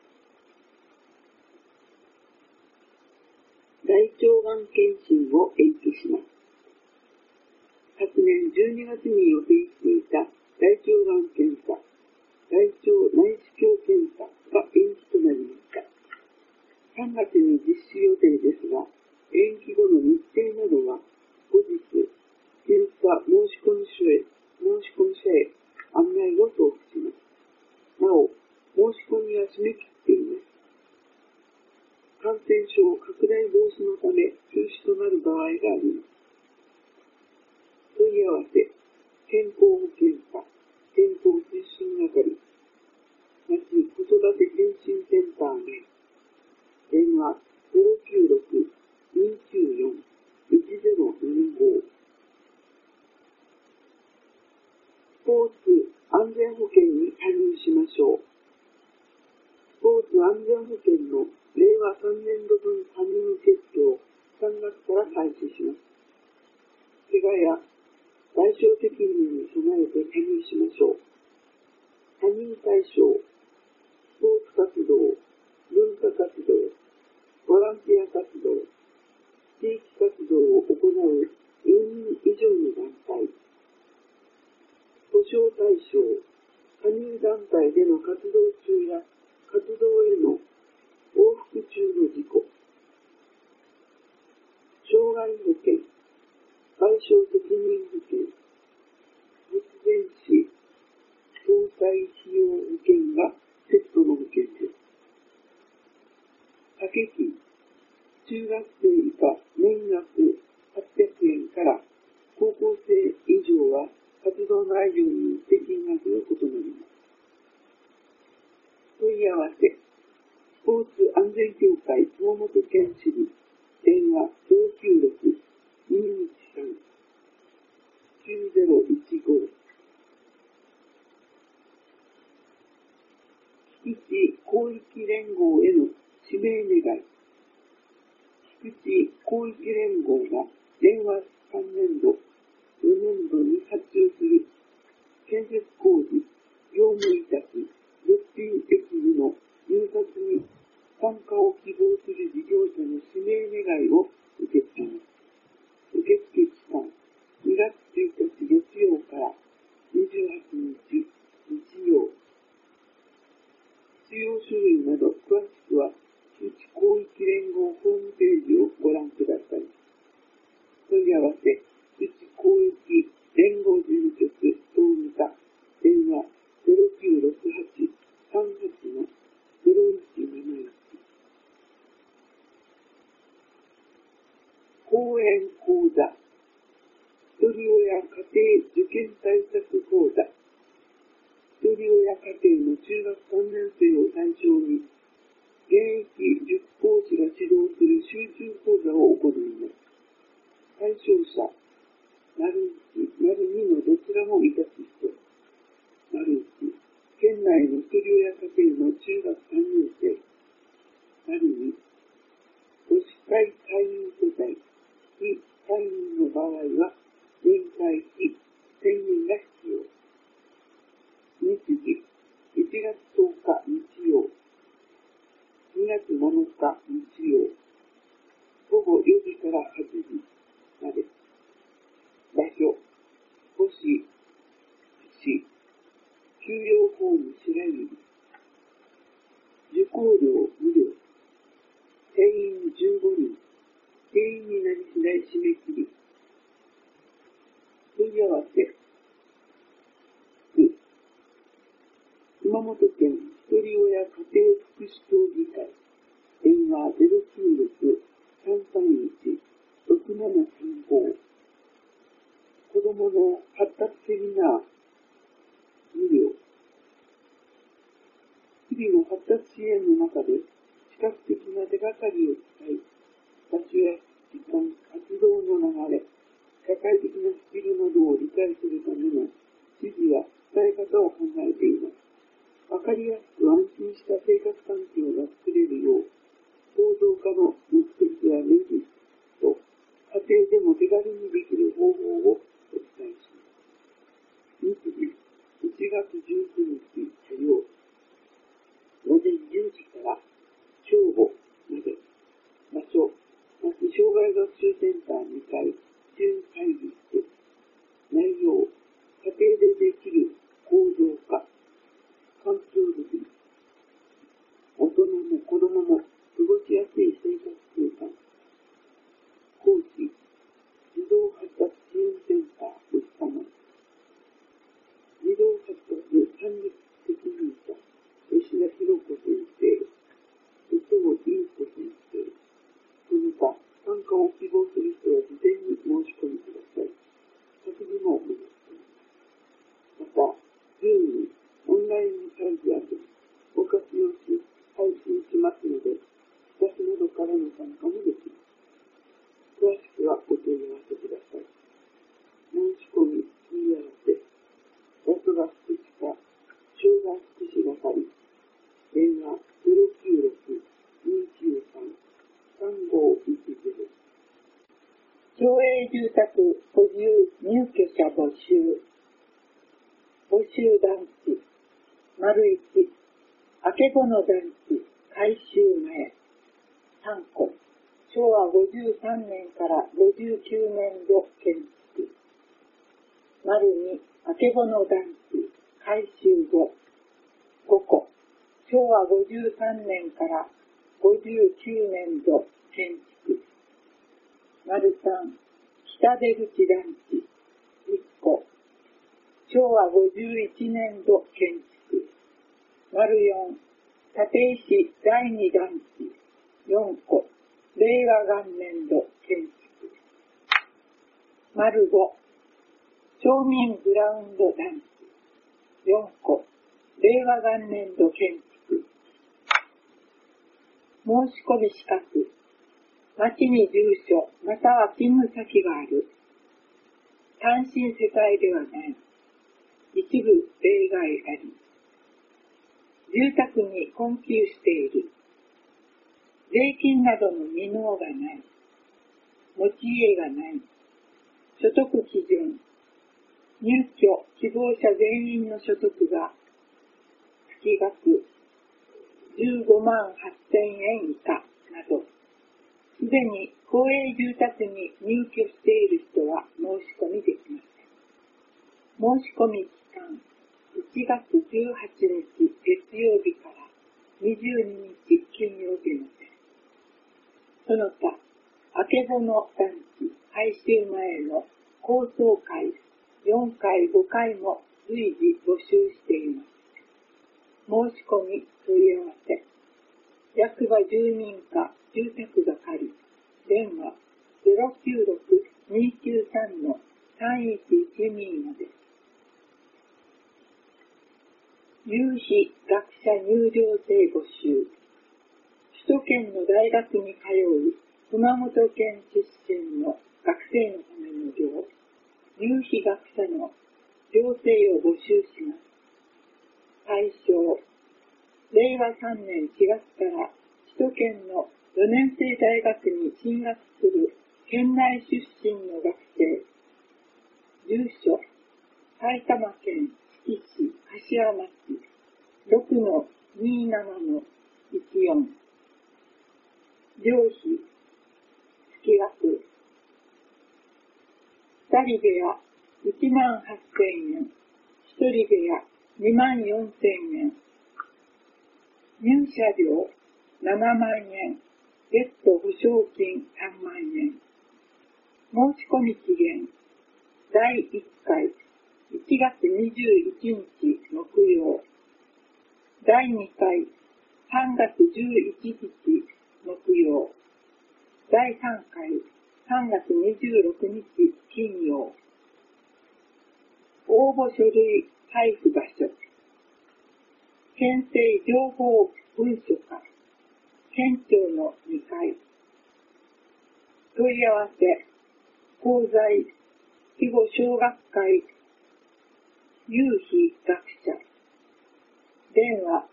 Speaker 4: 大腸がん検診を延期します。昨年12月に予定していた大腸がん検査、大腸内視鏡検査が延期となりました。3月に実施予定ですが、延期後の日程などは後日、検査申込書へ案内を送付します。なお、申し込みは締め切っています。感染症拡大防止のため中止となる場合があります。問い合わせ、健康保険課、健康推進係、町子育て検診センター内、電話 096-294-1075。スポーツ安全保険に加入しましょう。スポーツ安全保険の令和3年度分加入受付を3月から開始します。怪我や賠償責任に備えて加入しましょう。加入対象、スポーツ活動、文化活動、ボランティア活動、地域活動を行う4人以上の団体。保障対象、加入団体での活動中や活動への往復中の事故。障害保険、賠償責任保険、突然死、葬祭費用保険がセットの保険です。掛け金、中学生以下年額800円から高校生以上は活動内容によって金額が異なります。問い合わせ、スポーツ安全協会熊本県支部、電話 096-213-9015。菊池広域連合への指名願い。菊池広域連合が令和3年度、4年度に発注する建設工事、業務委託、物品駅具の入札に参加を希望する事業者の指名願いを受け付けます。受付期間、2月1日月曜から28日日曜。必要書類など詳しくは、菊池広域連合ホームページをご覧ください。問い合わせ、菊池広域連合事務局東牟田、電話 0968-38-0171。講演講座、ひとり親家庭受験対策講座。ひとり親家庭の中学3年生を対象に、現役塾講師が指導する集中講座を行います。対象者、丸1、丸2のどちらもいたす人。丸1、県内のひとり親家庭の中学3年生。丸2、母子会会員世帯、非会員の場合は、年会費1000円が必要。日時、1月10日日曜、2月7日日曜、午後4時から8時まで。場所、母子、福祉、休養ホーム白百合。受講料無料。定員15人。定員になり次第締め切り。問い合わせ。熊本県ひとり親家庭福祉協議会。電話 096-331-6735。 子供の発達セミナー無料。日々の発達支援の中で視覚的な手がかりを使い、場所や時間、活動の流れ、社会的なスキルなどを理解するための指示や伝え方を考えています。わかりやすく安心した生活環境が作れるよう、構造化の目的やレジと家庭でも手軽にできる方法をお伝えします。日時、1月19日火曜日、午前10時から正午まで。場所、那須障害学習センター2階、準会議室。内容、家庭でできる構造化、環境づくり。大人も子供も過ごしやすい生活空間。講師、児童発達支援センター内様。児童発達管理責任者、吉田博子先生、伊藤優子先生。その他、参加を希望する人は事前に申し込みください。作事もお願いします。また、Zoom、オンライン会議アプリを活用し、配信しますので、私などからの参加もできます。詳しくはお問い合わせください。申し込み、問い合わせ、役場福祉課、障害福祉係、電話096-293-3510。
Speaker 1: 町営住宅保有入居者募集。募集団地、丸1、あけぼの団地、改修前、3個、昭和53年から59年度建築。丸2、あけぼの団地、改修後、5個、昭和53年から59年度建築。丸3、北出口団地、1個、昭和51年度建築。丸4、立石第2団地、4個、令和元年度建築。丸5、町民グラウンド団地、4個、令和元年度建築。申し込み資格、町に住所または勤務先がある。単身世帯ではない。一部例外あり。住宅に困窮している。税金などの未納がない。持ち家がない。所得基準。入居希望者全員の所得が月額15万8,000円以下など、すでに公営住宅に入居している人は申し込みできません。申し込み期間、1月18日月曜日から22日金曜日まで。その他、あけぼの団地改修前の高層階4階5階も随時募集しています。申し込み問い合わせ、役場住民課住宅係、電話 096-293-3112 まで。有志学者入寮生募集。首都圏の大学に通う熊本県出身の学生のための寮、有志学者の寮生を募集します。対象、令和3年4月から首都圏の4年生大学に進学する県内出身の学生。住所、埼玉県志木市柏町 6-27-14。寮費、月額。2人部屋18,000円。1人部屋24,000円。入社料7万円。ゲット保証金3万円。申し込み期限、第1回1月21日木曜。第2回3月11日木曜。第3回3月26日金曜。 応募書類配布場所、県政情報文書課、県庁の2階、問い合わせ、講座、肥後小学会、有非学者、電話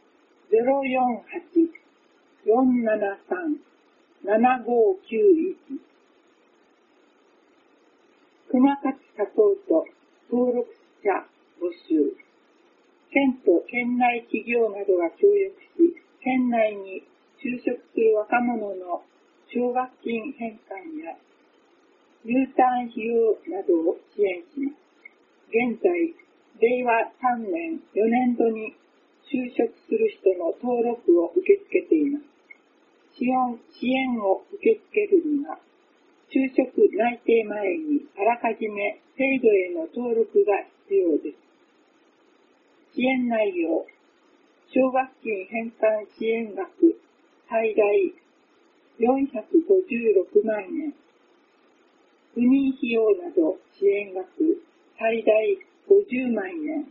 Speaker 1: 048-473-7591、熊勝サポート登録者募集。県と県内企業などが協力し、県内に就職する若者の奨学金返還や U ターン費用などを支援します。現在、令和3年4年度に就職する人の登録を受け付けています。支援を受け付けるには、就職内定前にあらかじめ制度への登録が必要です。支援内容、奨学金返還支援額最大456万円、赴任費用など支援額最大50万円。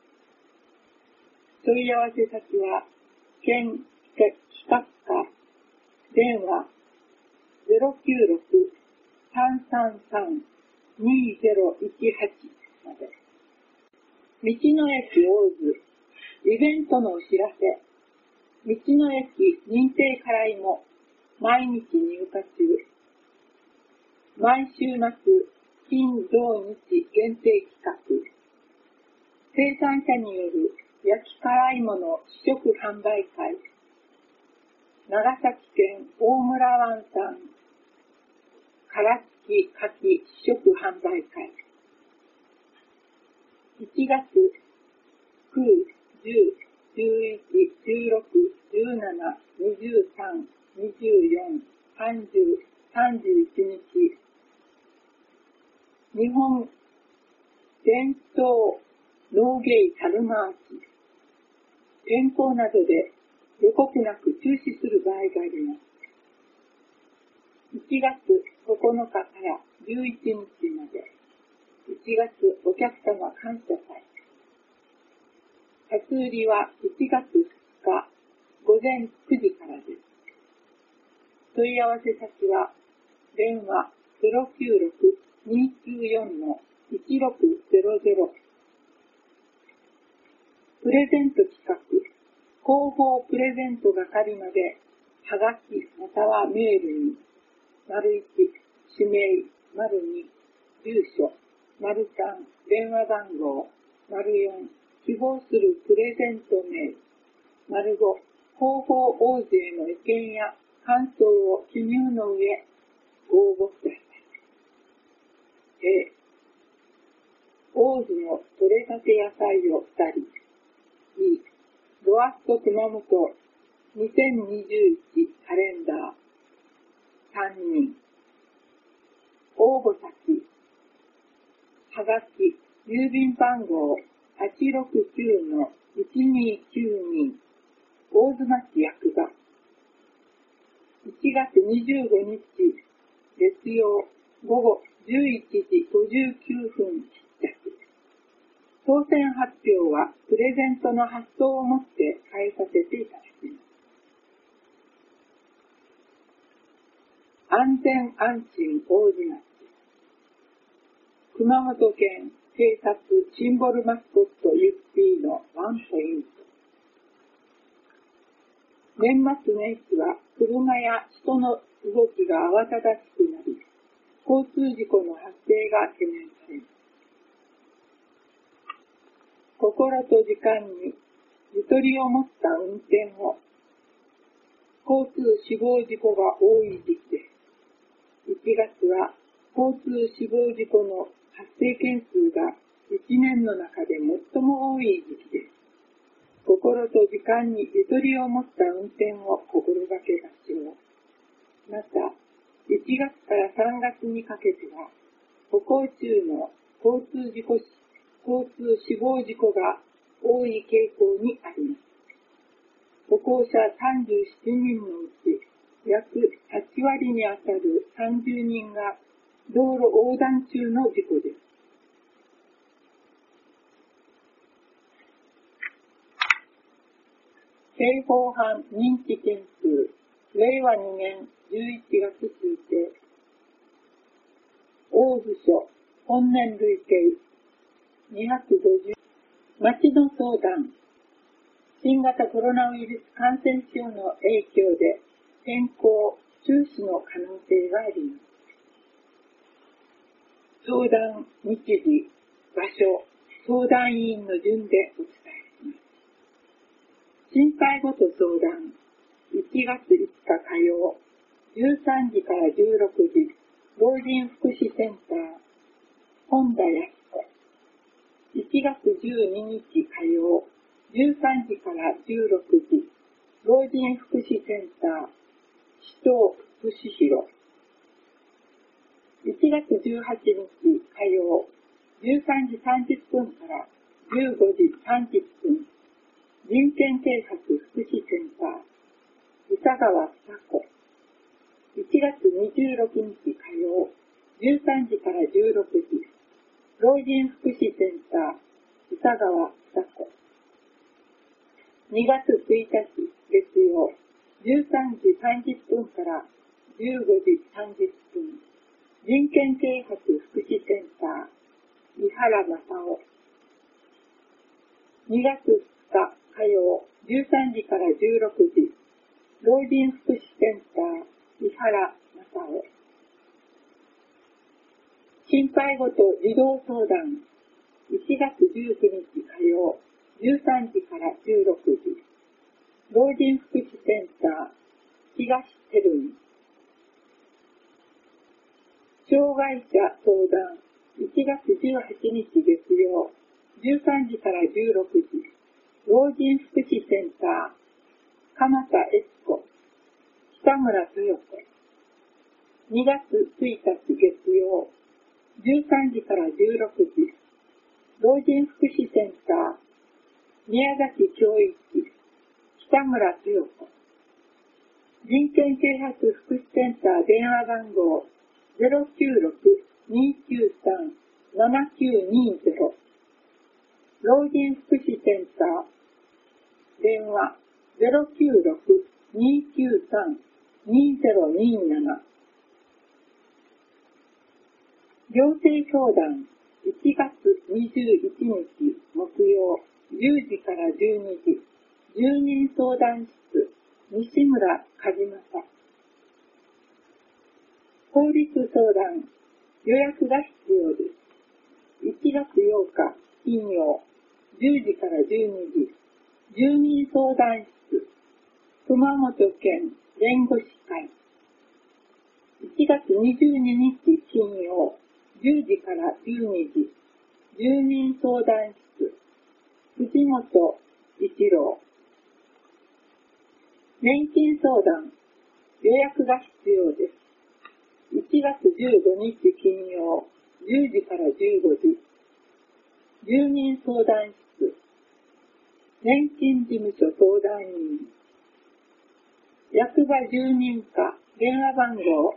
Speaker 1: 問い合わせ先は、県企画課、電話 096-333-2018 まで。道の駅大津、イベントのお知らせ。道の駅認定からいも、毎日入荷中。毎週末、金土日限定企画。生産者による焼き辛いもの試食販売会。長崎県大村湾産殻付き牡蠣試食販売会。1月9、10、11、16、17、23、24、30、31日、日本伝統農芸春マーチ、天候などで予告なく中止する場合があります。1月9日から11日まで、1月お客様感謝祭。初売りは1月2日午前9時からです。問い合わせ先は、電話 096-294-1600。プレゼント企画、広報プレゼント係まで、はがきまたはメールに、①、氏名、②、住所、③、電話番号、�4、希望するプレゼント名、⑤、広報大勢の意見や感想を記入の上、ご応募ください。A、大津の取れたて野菜を2人。B、ロアット熊本2021カレンダー3人。応募先、はがき、郵便番号869-1292、大津町役場。1月25日、月曜午後11時59分出着。当選発表はプレゼントの発送をもって返させていただきます。安全安心大津町。熊本県警察シンボルマスコットユッピーのワンポイント。年末年始は車や人の動きが慌ただしくなり、交通事故の発生が懸念されます。心と時間にゆとりを持った運転を。交通死亡事故が多い時期です。1月は交通死亡事故の発生件数が1年の中で最も多い時期です。心と時間にゆとりを持った運転を心がけましょう。また、1月から3月にかけては、歩行中の交通死亡事故が多い傾向にあります。歩行者37人のうち、約8割にあたる30人が道路横断中の事故です。 刑法犯認知件数、令和2年11月推定。大部署、本年累計250。町の相談。新型コロナウイルス感染症の影響で変更、中止の可能性があります。相談日時、場所、相談員の順でお伝えします。心配ごと相談、1月5日火曜、13時から16時、老人福祉センター、本田康子。1月12日火曜、13時から16時、老人福祉センター、首藤俊弘。1月18日火曜、13時30分から15時30分、人権啓発福祉センター、宇佐川久子。1月26日火曜、13時から16時、老人福祉センター、宇佐川久子。2月1日月曜、13時30分から15時30分、人権啓発福祉センター、井原正夫。2月2日火曜、13時から16時、老人福祉センター、井原正夫。心配ごと児童相談、1月19日火曜、13時から16時、老人福祉センター、東テルン。障害者相談、1月18日月曜、13時から16時、老人福祉センター、鎌田悦子、北村豊子。2月1日月曜、13時から16時、老人福祉センター、宮崎教一、北村豊子。人権啓発福祉センター電話番号 096-293-7920。老人福祉センター電話 096-293-2027。行政相談1月21日木曜10時から12時、住人相談室、西村和正。法律相談、予約が必要です。1月8日金曜、10時から12時、住民相談室、熊本県弁護士会。1月22日金曜、10時から12時、住民相談室、藤本一郎。年金相談、予約が必要です。1月15日金曜、10時から15時、住民相談室、年金事務所相談員。役場住民課電話番号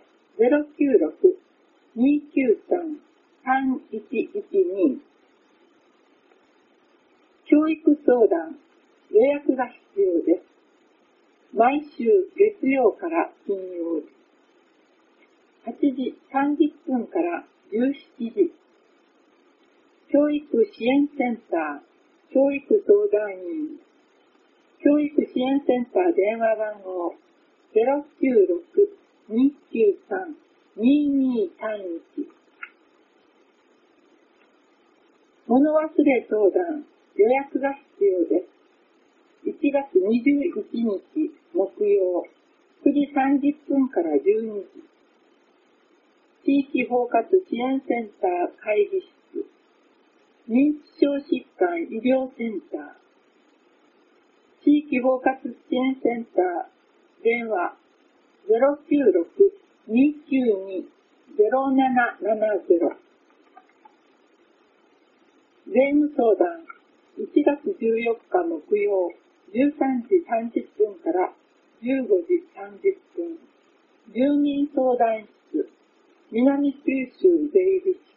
Speaker 1: 096-293-3112。教育相談、予約が必要です。毎週月曜から金曜日、8時30分から17時。教育支援センター、教育相談員。教育支援センター電話番号 096-293-2231。物忘れ相談、予約が必要です。1月21日木曜、9時30分から12時。地域包括支援センター会議室、認知症疾患医療センター。地域包括支援センター電話 096-292-0770。税務相談、1月14日木曜、13時30分から15時30分。住民相談室、南九州税理士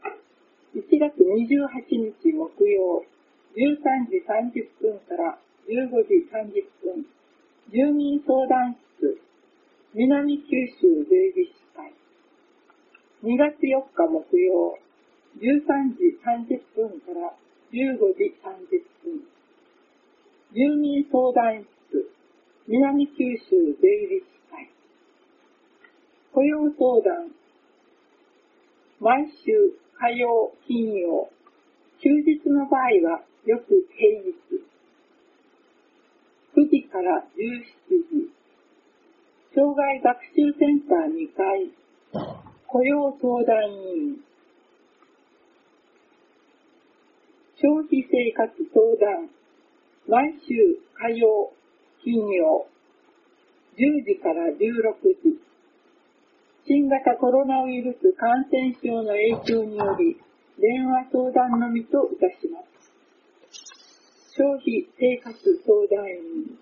Speaker 1: 会。1月28日木曜、13時30分から15 15時30分、住民相談室、南九州税理士会。2月4日木曜、13時30分から15時30分、住民相談室、南九州税理士会。雇用相談、毎週火曜、金曜、休日の場合はよく平日、9時から17時、障害学習センター2階、雇用相談員、消費生活相談、毎週火曜、金曜、10時から16時、新型コロナウイルス感染症の影響により、電話相談のみといたします。消費生活相談員。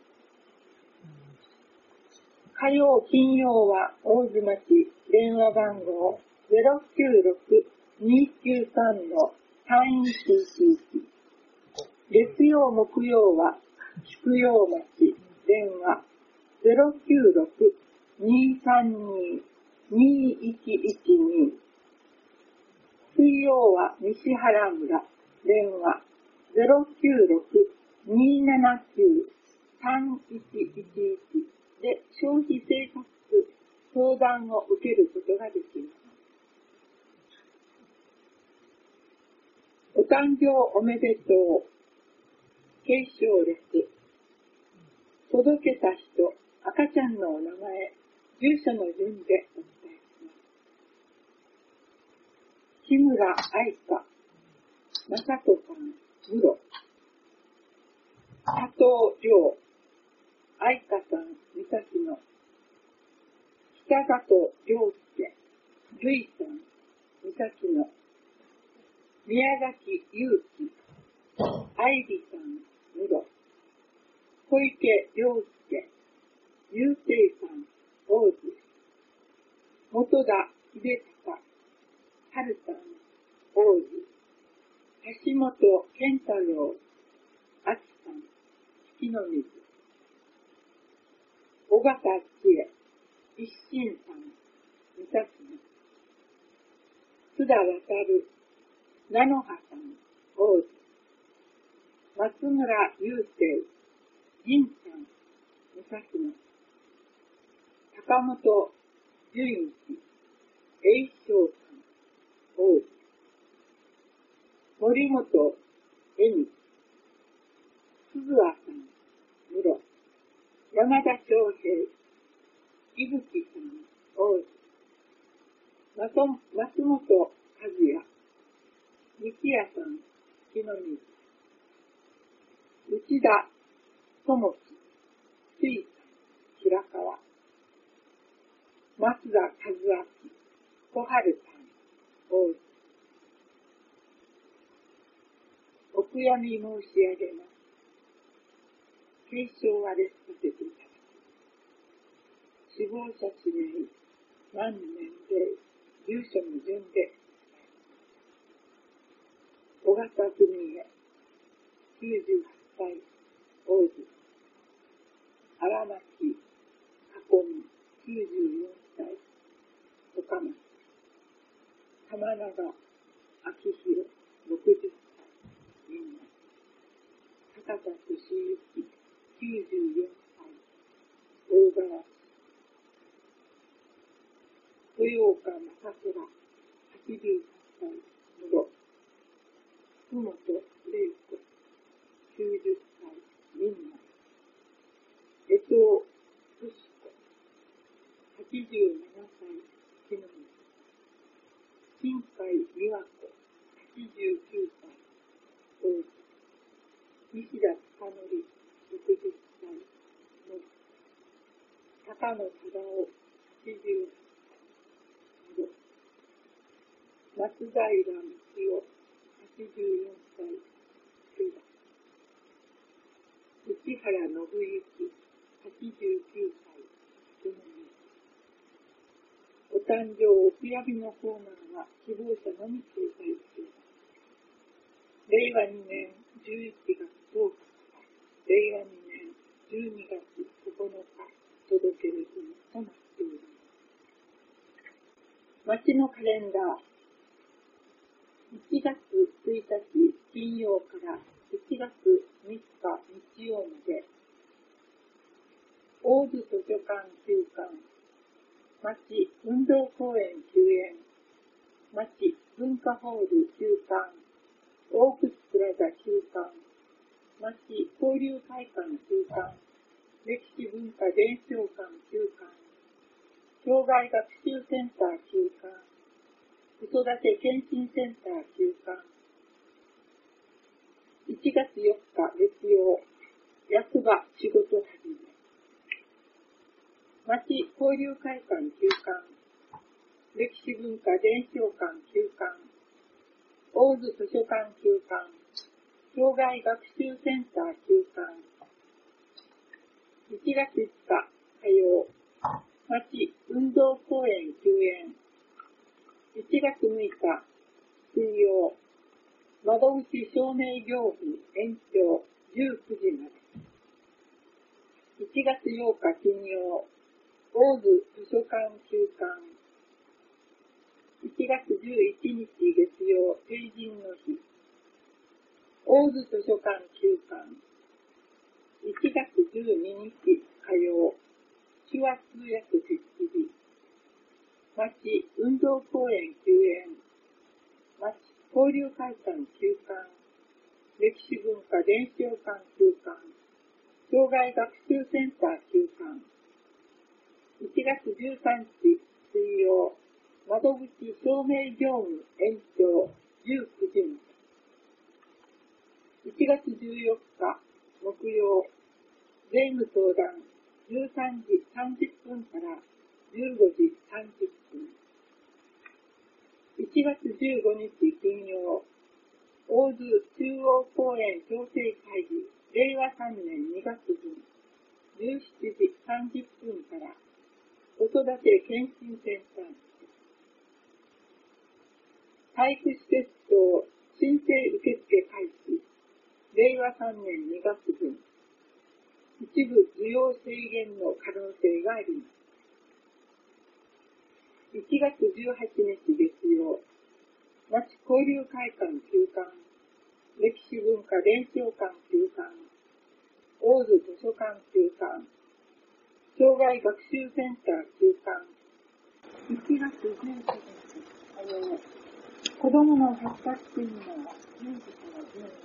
Speaker 1: 火曜、金曜は大津町電話番号 096-293-3111。月曜、木曜は菊陽町電話 096-232-2112。水曜は西原村電話 096-279-3111 で消費生活相談を受けることができます。お誕生おめでとう。継承列。届けた人、赤ちゃんのお名前、住所の順でお伝えします。木村愛香、雅子さん、室。佐藤亮、愛香さん、三崎野。北里亮介、瑠衣さん、三崎野。宮崎祐希、愛理さん、室。小池亮介、雄生さん、大津。本田秀隆、春さん、大津。橋本健太郎、あきさん、月の水。尾形千恵、一心さん、三崎野。津田渡、菜の葉さん、大津。松村雄生、仁さん、三崎野。高本純一、栄翔さん、大津。森本恵美、鈴和さん、室。山田翔平、伊吹さん、大津。松本和也、三木屋さん、木の水。内田智樹、水さん、白川。松田和明、小春さん、大津。お悔やみ申し上げます。継承は列させていただきます。死亡者氏名、満年齢、住所の順で小形文江、98歳、大津。荒牧囲み、94歳、岡松。玉永明宏、60歳、みんな。高田敏之、94歳、大川市。豊岡正虎、88歳、室。福本玲子、90歳、みんな。江藤寿子、87歳、木の実。新海美和子、89歳、大津。西田貴則、60歳、野。高野忠夫、88歳、室。松平幹夫、84歳、千葉。内原信之、89歳、福野。お誕生お悔やみのコーナーは希望者のみ掲載しています。令和2年11月10日、令和2年 12月9日届ける日となっています。町のカレンダー、1月1日金曜から1月3日日曜まで、大津図書館休館、町運動公園休園、町文化ホール休館、大楠プラザ休館、町交流会館休館、歴史文化伝承館休館、障害学習センター休館、子育て検診センター休館、1月4日月曜、役場仕事始め、町交流会館休館、歴史文化伝承館休館、大津図書館休館、障害学習センター休館、1月5日火曜、町運動公園休園、1月6日水曜、窓口証明業務延長19時まで、1月8日金曜、大津図書館休館、1月11日月曜、成人の日、大津図書館休館、1月12日火曜、手話通訳実施日、町運動公園休園、町交流会館休館、歴史文化伝承館休館、障害学習センター休館、1月13日水曜、窓口証明業務延長19時まで、1月14日木曜、税務相談13時30分から15時30分、1月15日金曜、大津中央公園調整会議令和3年2月分17時30分から子育て検診センター、体育施設等申請受付開始令和3年2月分、一部需要制限の可能性があります。1月18日月曜、町交流会館休館、歴史文化伝承館休館、大津図書館休館、障害学習センター休館、1月19日火曜、子どもの発達セミナー10時から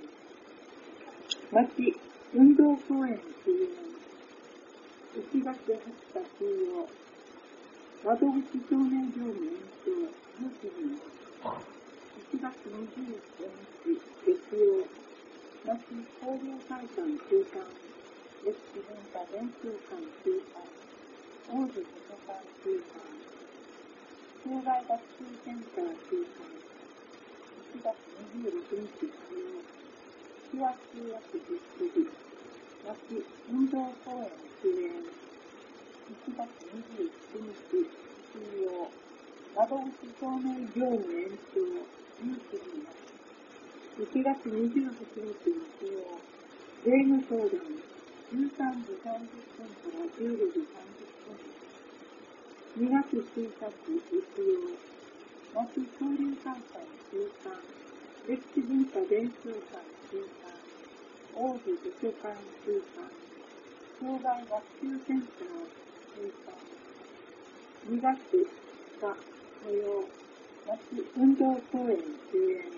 Speaker 1: 12時、町運動公園休園、1月20日水曜、窓口証明業務延長19時まで、1月25日月曜、町交流会館休館、歴史文化伝承館休館、大津図書館休館、障害学習センター休館、1月26日火曜、手話通訳実施日、町運動公園休園、1月27日水曜、窓口証明業務延長19時まで、1月28日日曜、税務相談13時30分から15時30分、2月1日月曜、町交流会館休館、歴史文化伝承館休館、大津図書館休館、障害学習センター休館、2月2日土曜、町運動公園休園、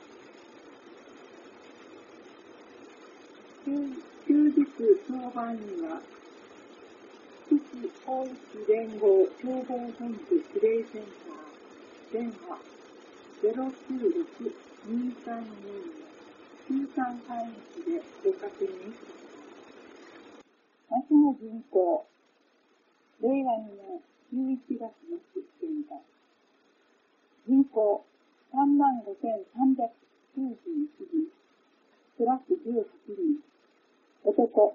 Speaker 1: 休日当番には、福祉法律連合消防本部指令センター、電話 096-234-9331 でご確認ください。町の人口、令和2年11月の現在、人口35,391人、プラス18人、男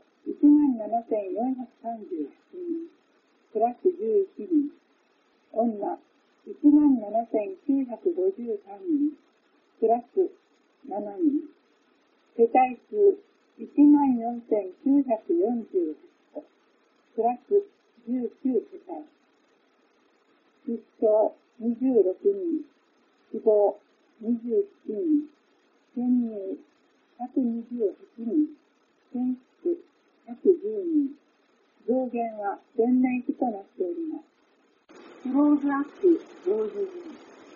Speaker 1: 17,438人、プラス11人、女17,953人、プラス7人、世帯数 14,948個、プラス19世帯。出生26人、死亡27人、転入128人、転出110人。増減は前年比となっております。クローズアップ同時に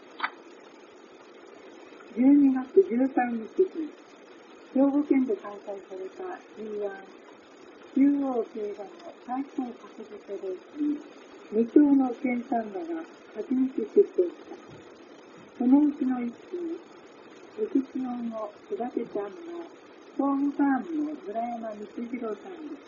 Speaker 1: 12月13日に兵庫県で開催された G1 中央競馬の最高格付けレースに2頭の県産馬が初めて出走した。そのうちの1頭、エクシオンを育てた馬のホームファームの村山光次郎さんです。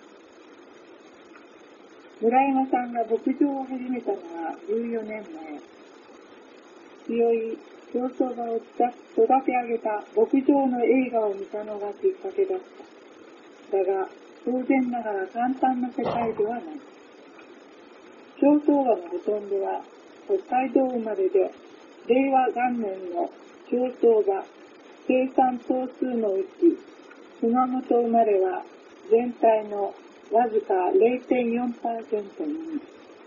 Speaker 1: 村山さんが牧場を始めたのは14年前。強い競走馬を育て上げた牧場の映画を見たのがきっかけだった。だが、当然ながら簡単な世界ではない。競走馬のほとんどは北海道生まれで、令和元年の競走馬生産頭数のうち、熊本生まれは全体のわずか 0.4% のみ。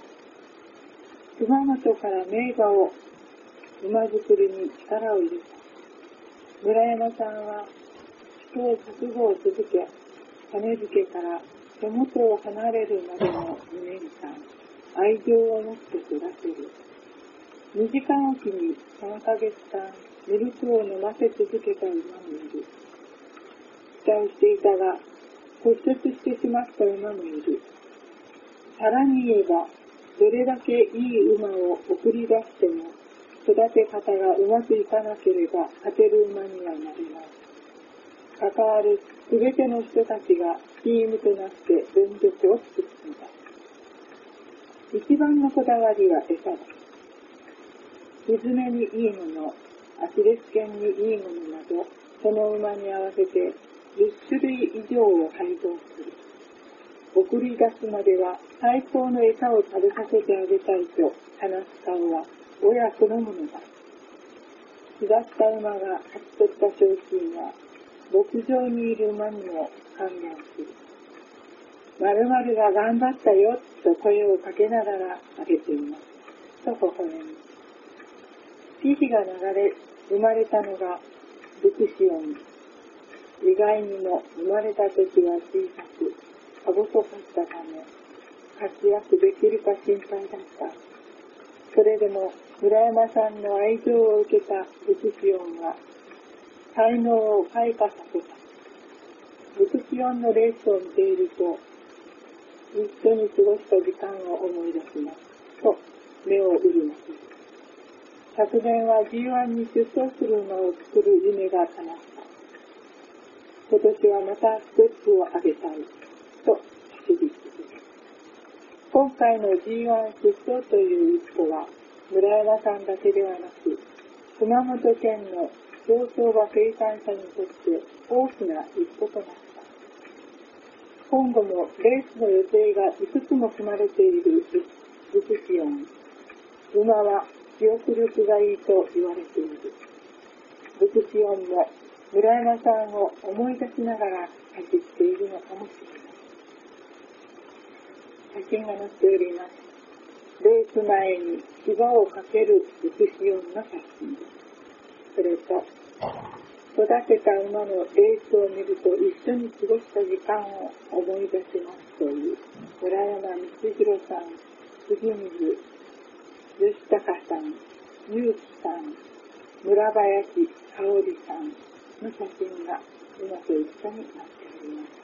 Speaker 1: 熊本から名馬を馬作りに力を入れた。村山さんは試行錯誤を続け、種付けから手元を離れるまでの2年間、愛情を持って育てる。2時間おきに3ヶ月間、ミルクを飲ませ続けた馬もいる。期待していたが、骨折してしまった馬もいる。さらに言えば、どれだけいい馬を送り出しても、育て方がうまくいかなければ勝てる馬にはなれない。関わるすべての人たちがチームとなって全力を尽くすのだ。一番のこだわりは餌だ。ひずめにいいもの、アキレス腱にいいものなど、その馬に合わせて10種類以上を配合する。送り出すまでは最高の餌を食べさせてあげたいと話す顔は親そのものだ。育った馬が勝ち取った賞金は牧場にいる馬にも還元する。〇〇が頑張ったよと声をかけながらあげています。と微笑む。月日が流れ生まれたのがルクシオン。意外にも生まれた時は小さく、か細かったため、活躍できるか心配だった。それでも、村山さんの愛情を受けたルクシオンは、才能を開花させた。ルクシオンのレースを見ていると、一緒に過ごした時間を思い出します。と、目を潤ます。昨年は G1 に出走する馬を作る夢が叶った。今年はまたステップを上げたい。と叫び続け。今回の G1 出走という一歩は、村山さんだけではなく、熊本県の競走馬生産者にとって大きな一歩となった。今後もレースの予定がいくつも組まれているルクシオン。馬は記憶力がいいと言われている。ルクシオンも村山さんを思い出しながら走っているのかもしれない。写真が載っております。レース前に芝をかけるルクシオンの写真です。それと、育てた馬のレースを見ると一緒に過ごした時間を思い出しますという村山光弘さん、杉水吉高さん、結城さん、村林香織さんの写真が馬と一緒になっております。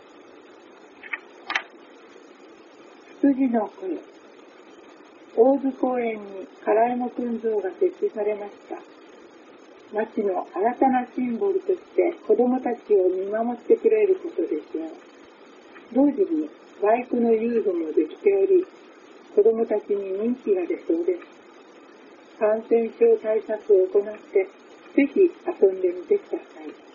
Speaker 1: 羊の声。大津公園に唐山君像が設置されました。町の新たなシンボルとして子どもたちを見守ってくれることでしょう。同時にバイクの遊具もできており、子どもたちに人気が出そうです。感染症対策を行って、ぜひ遊んでみてください。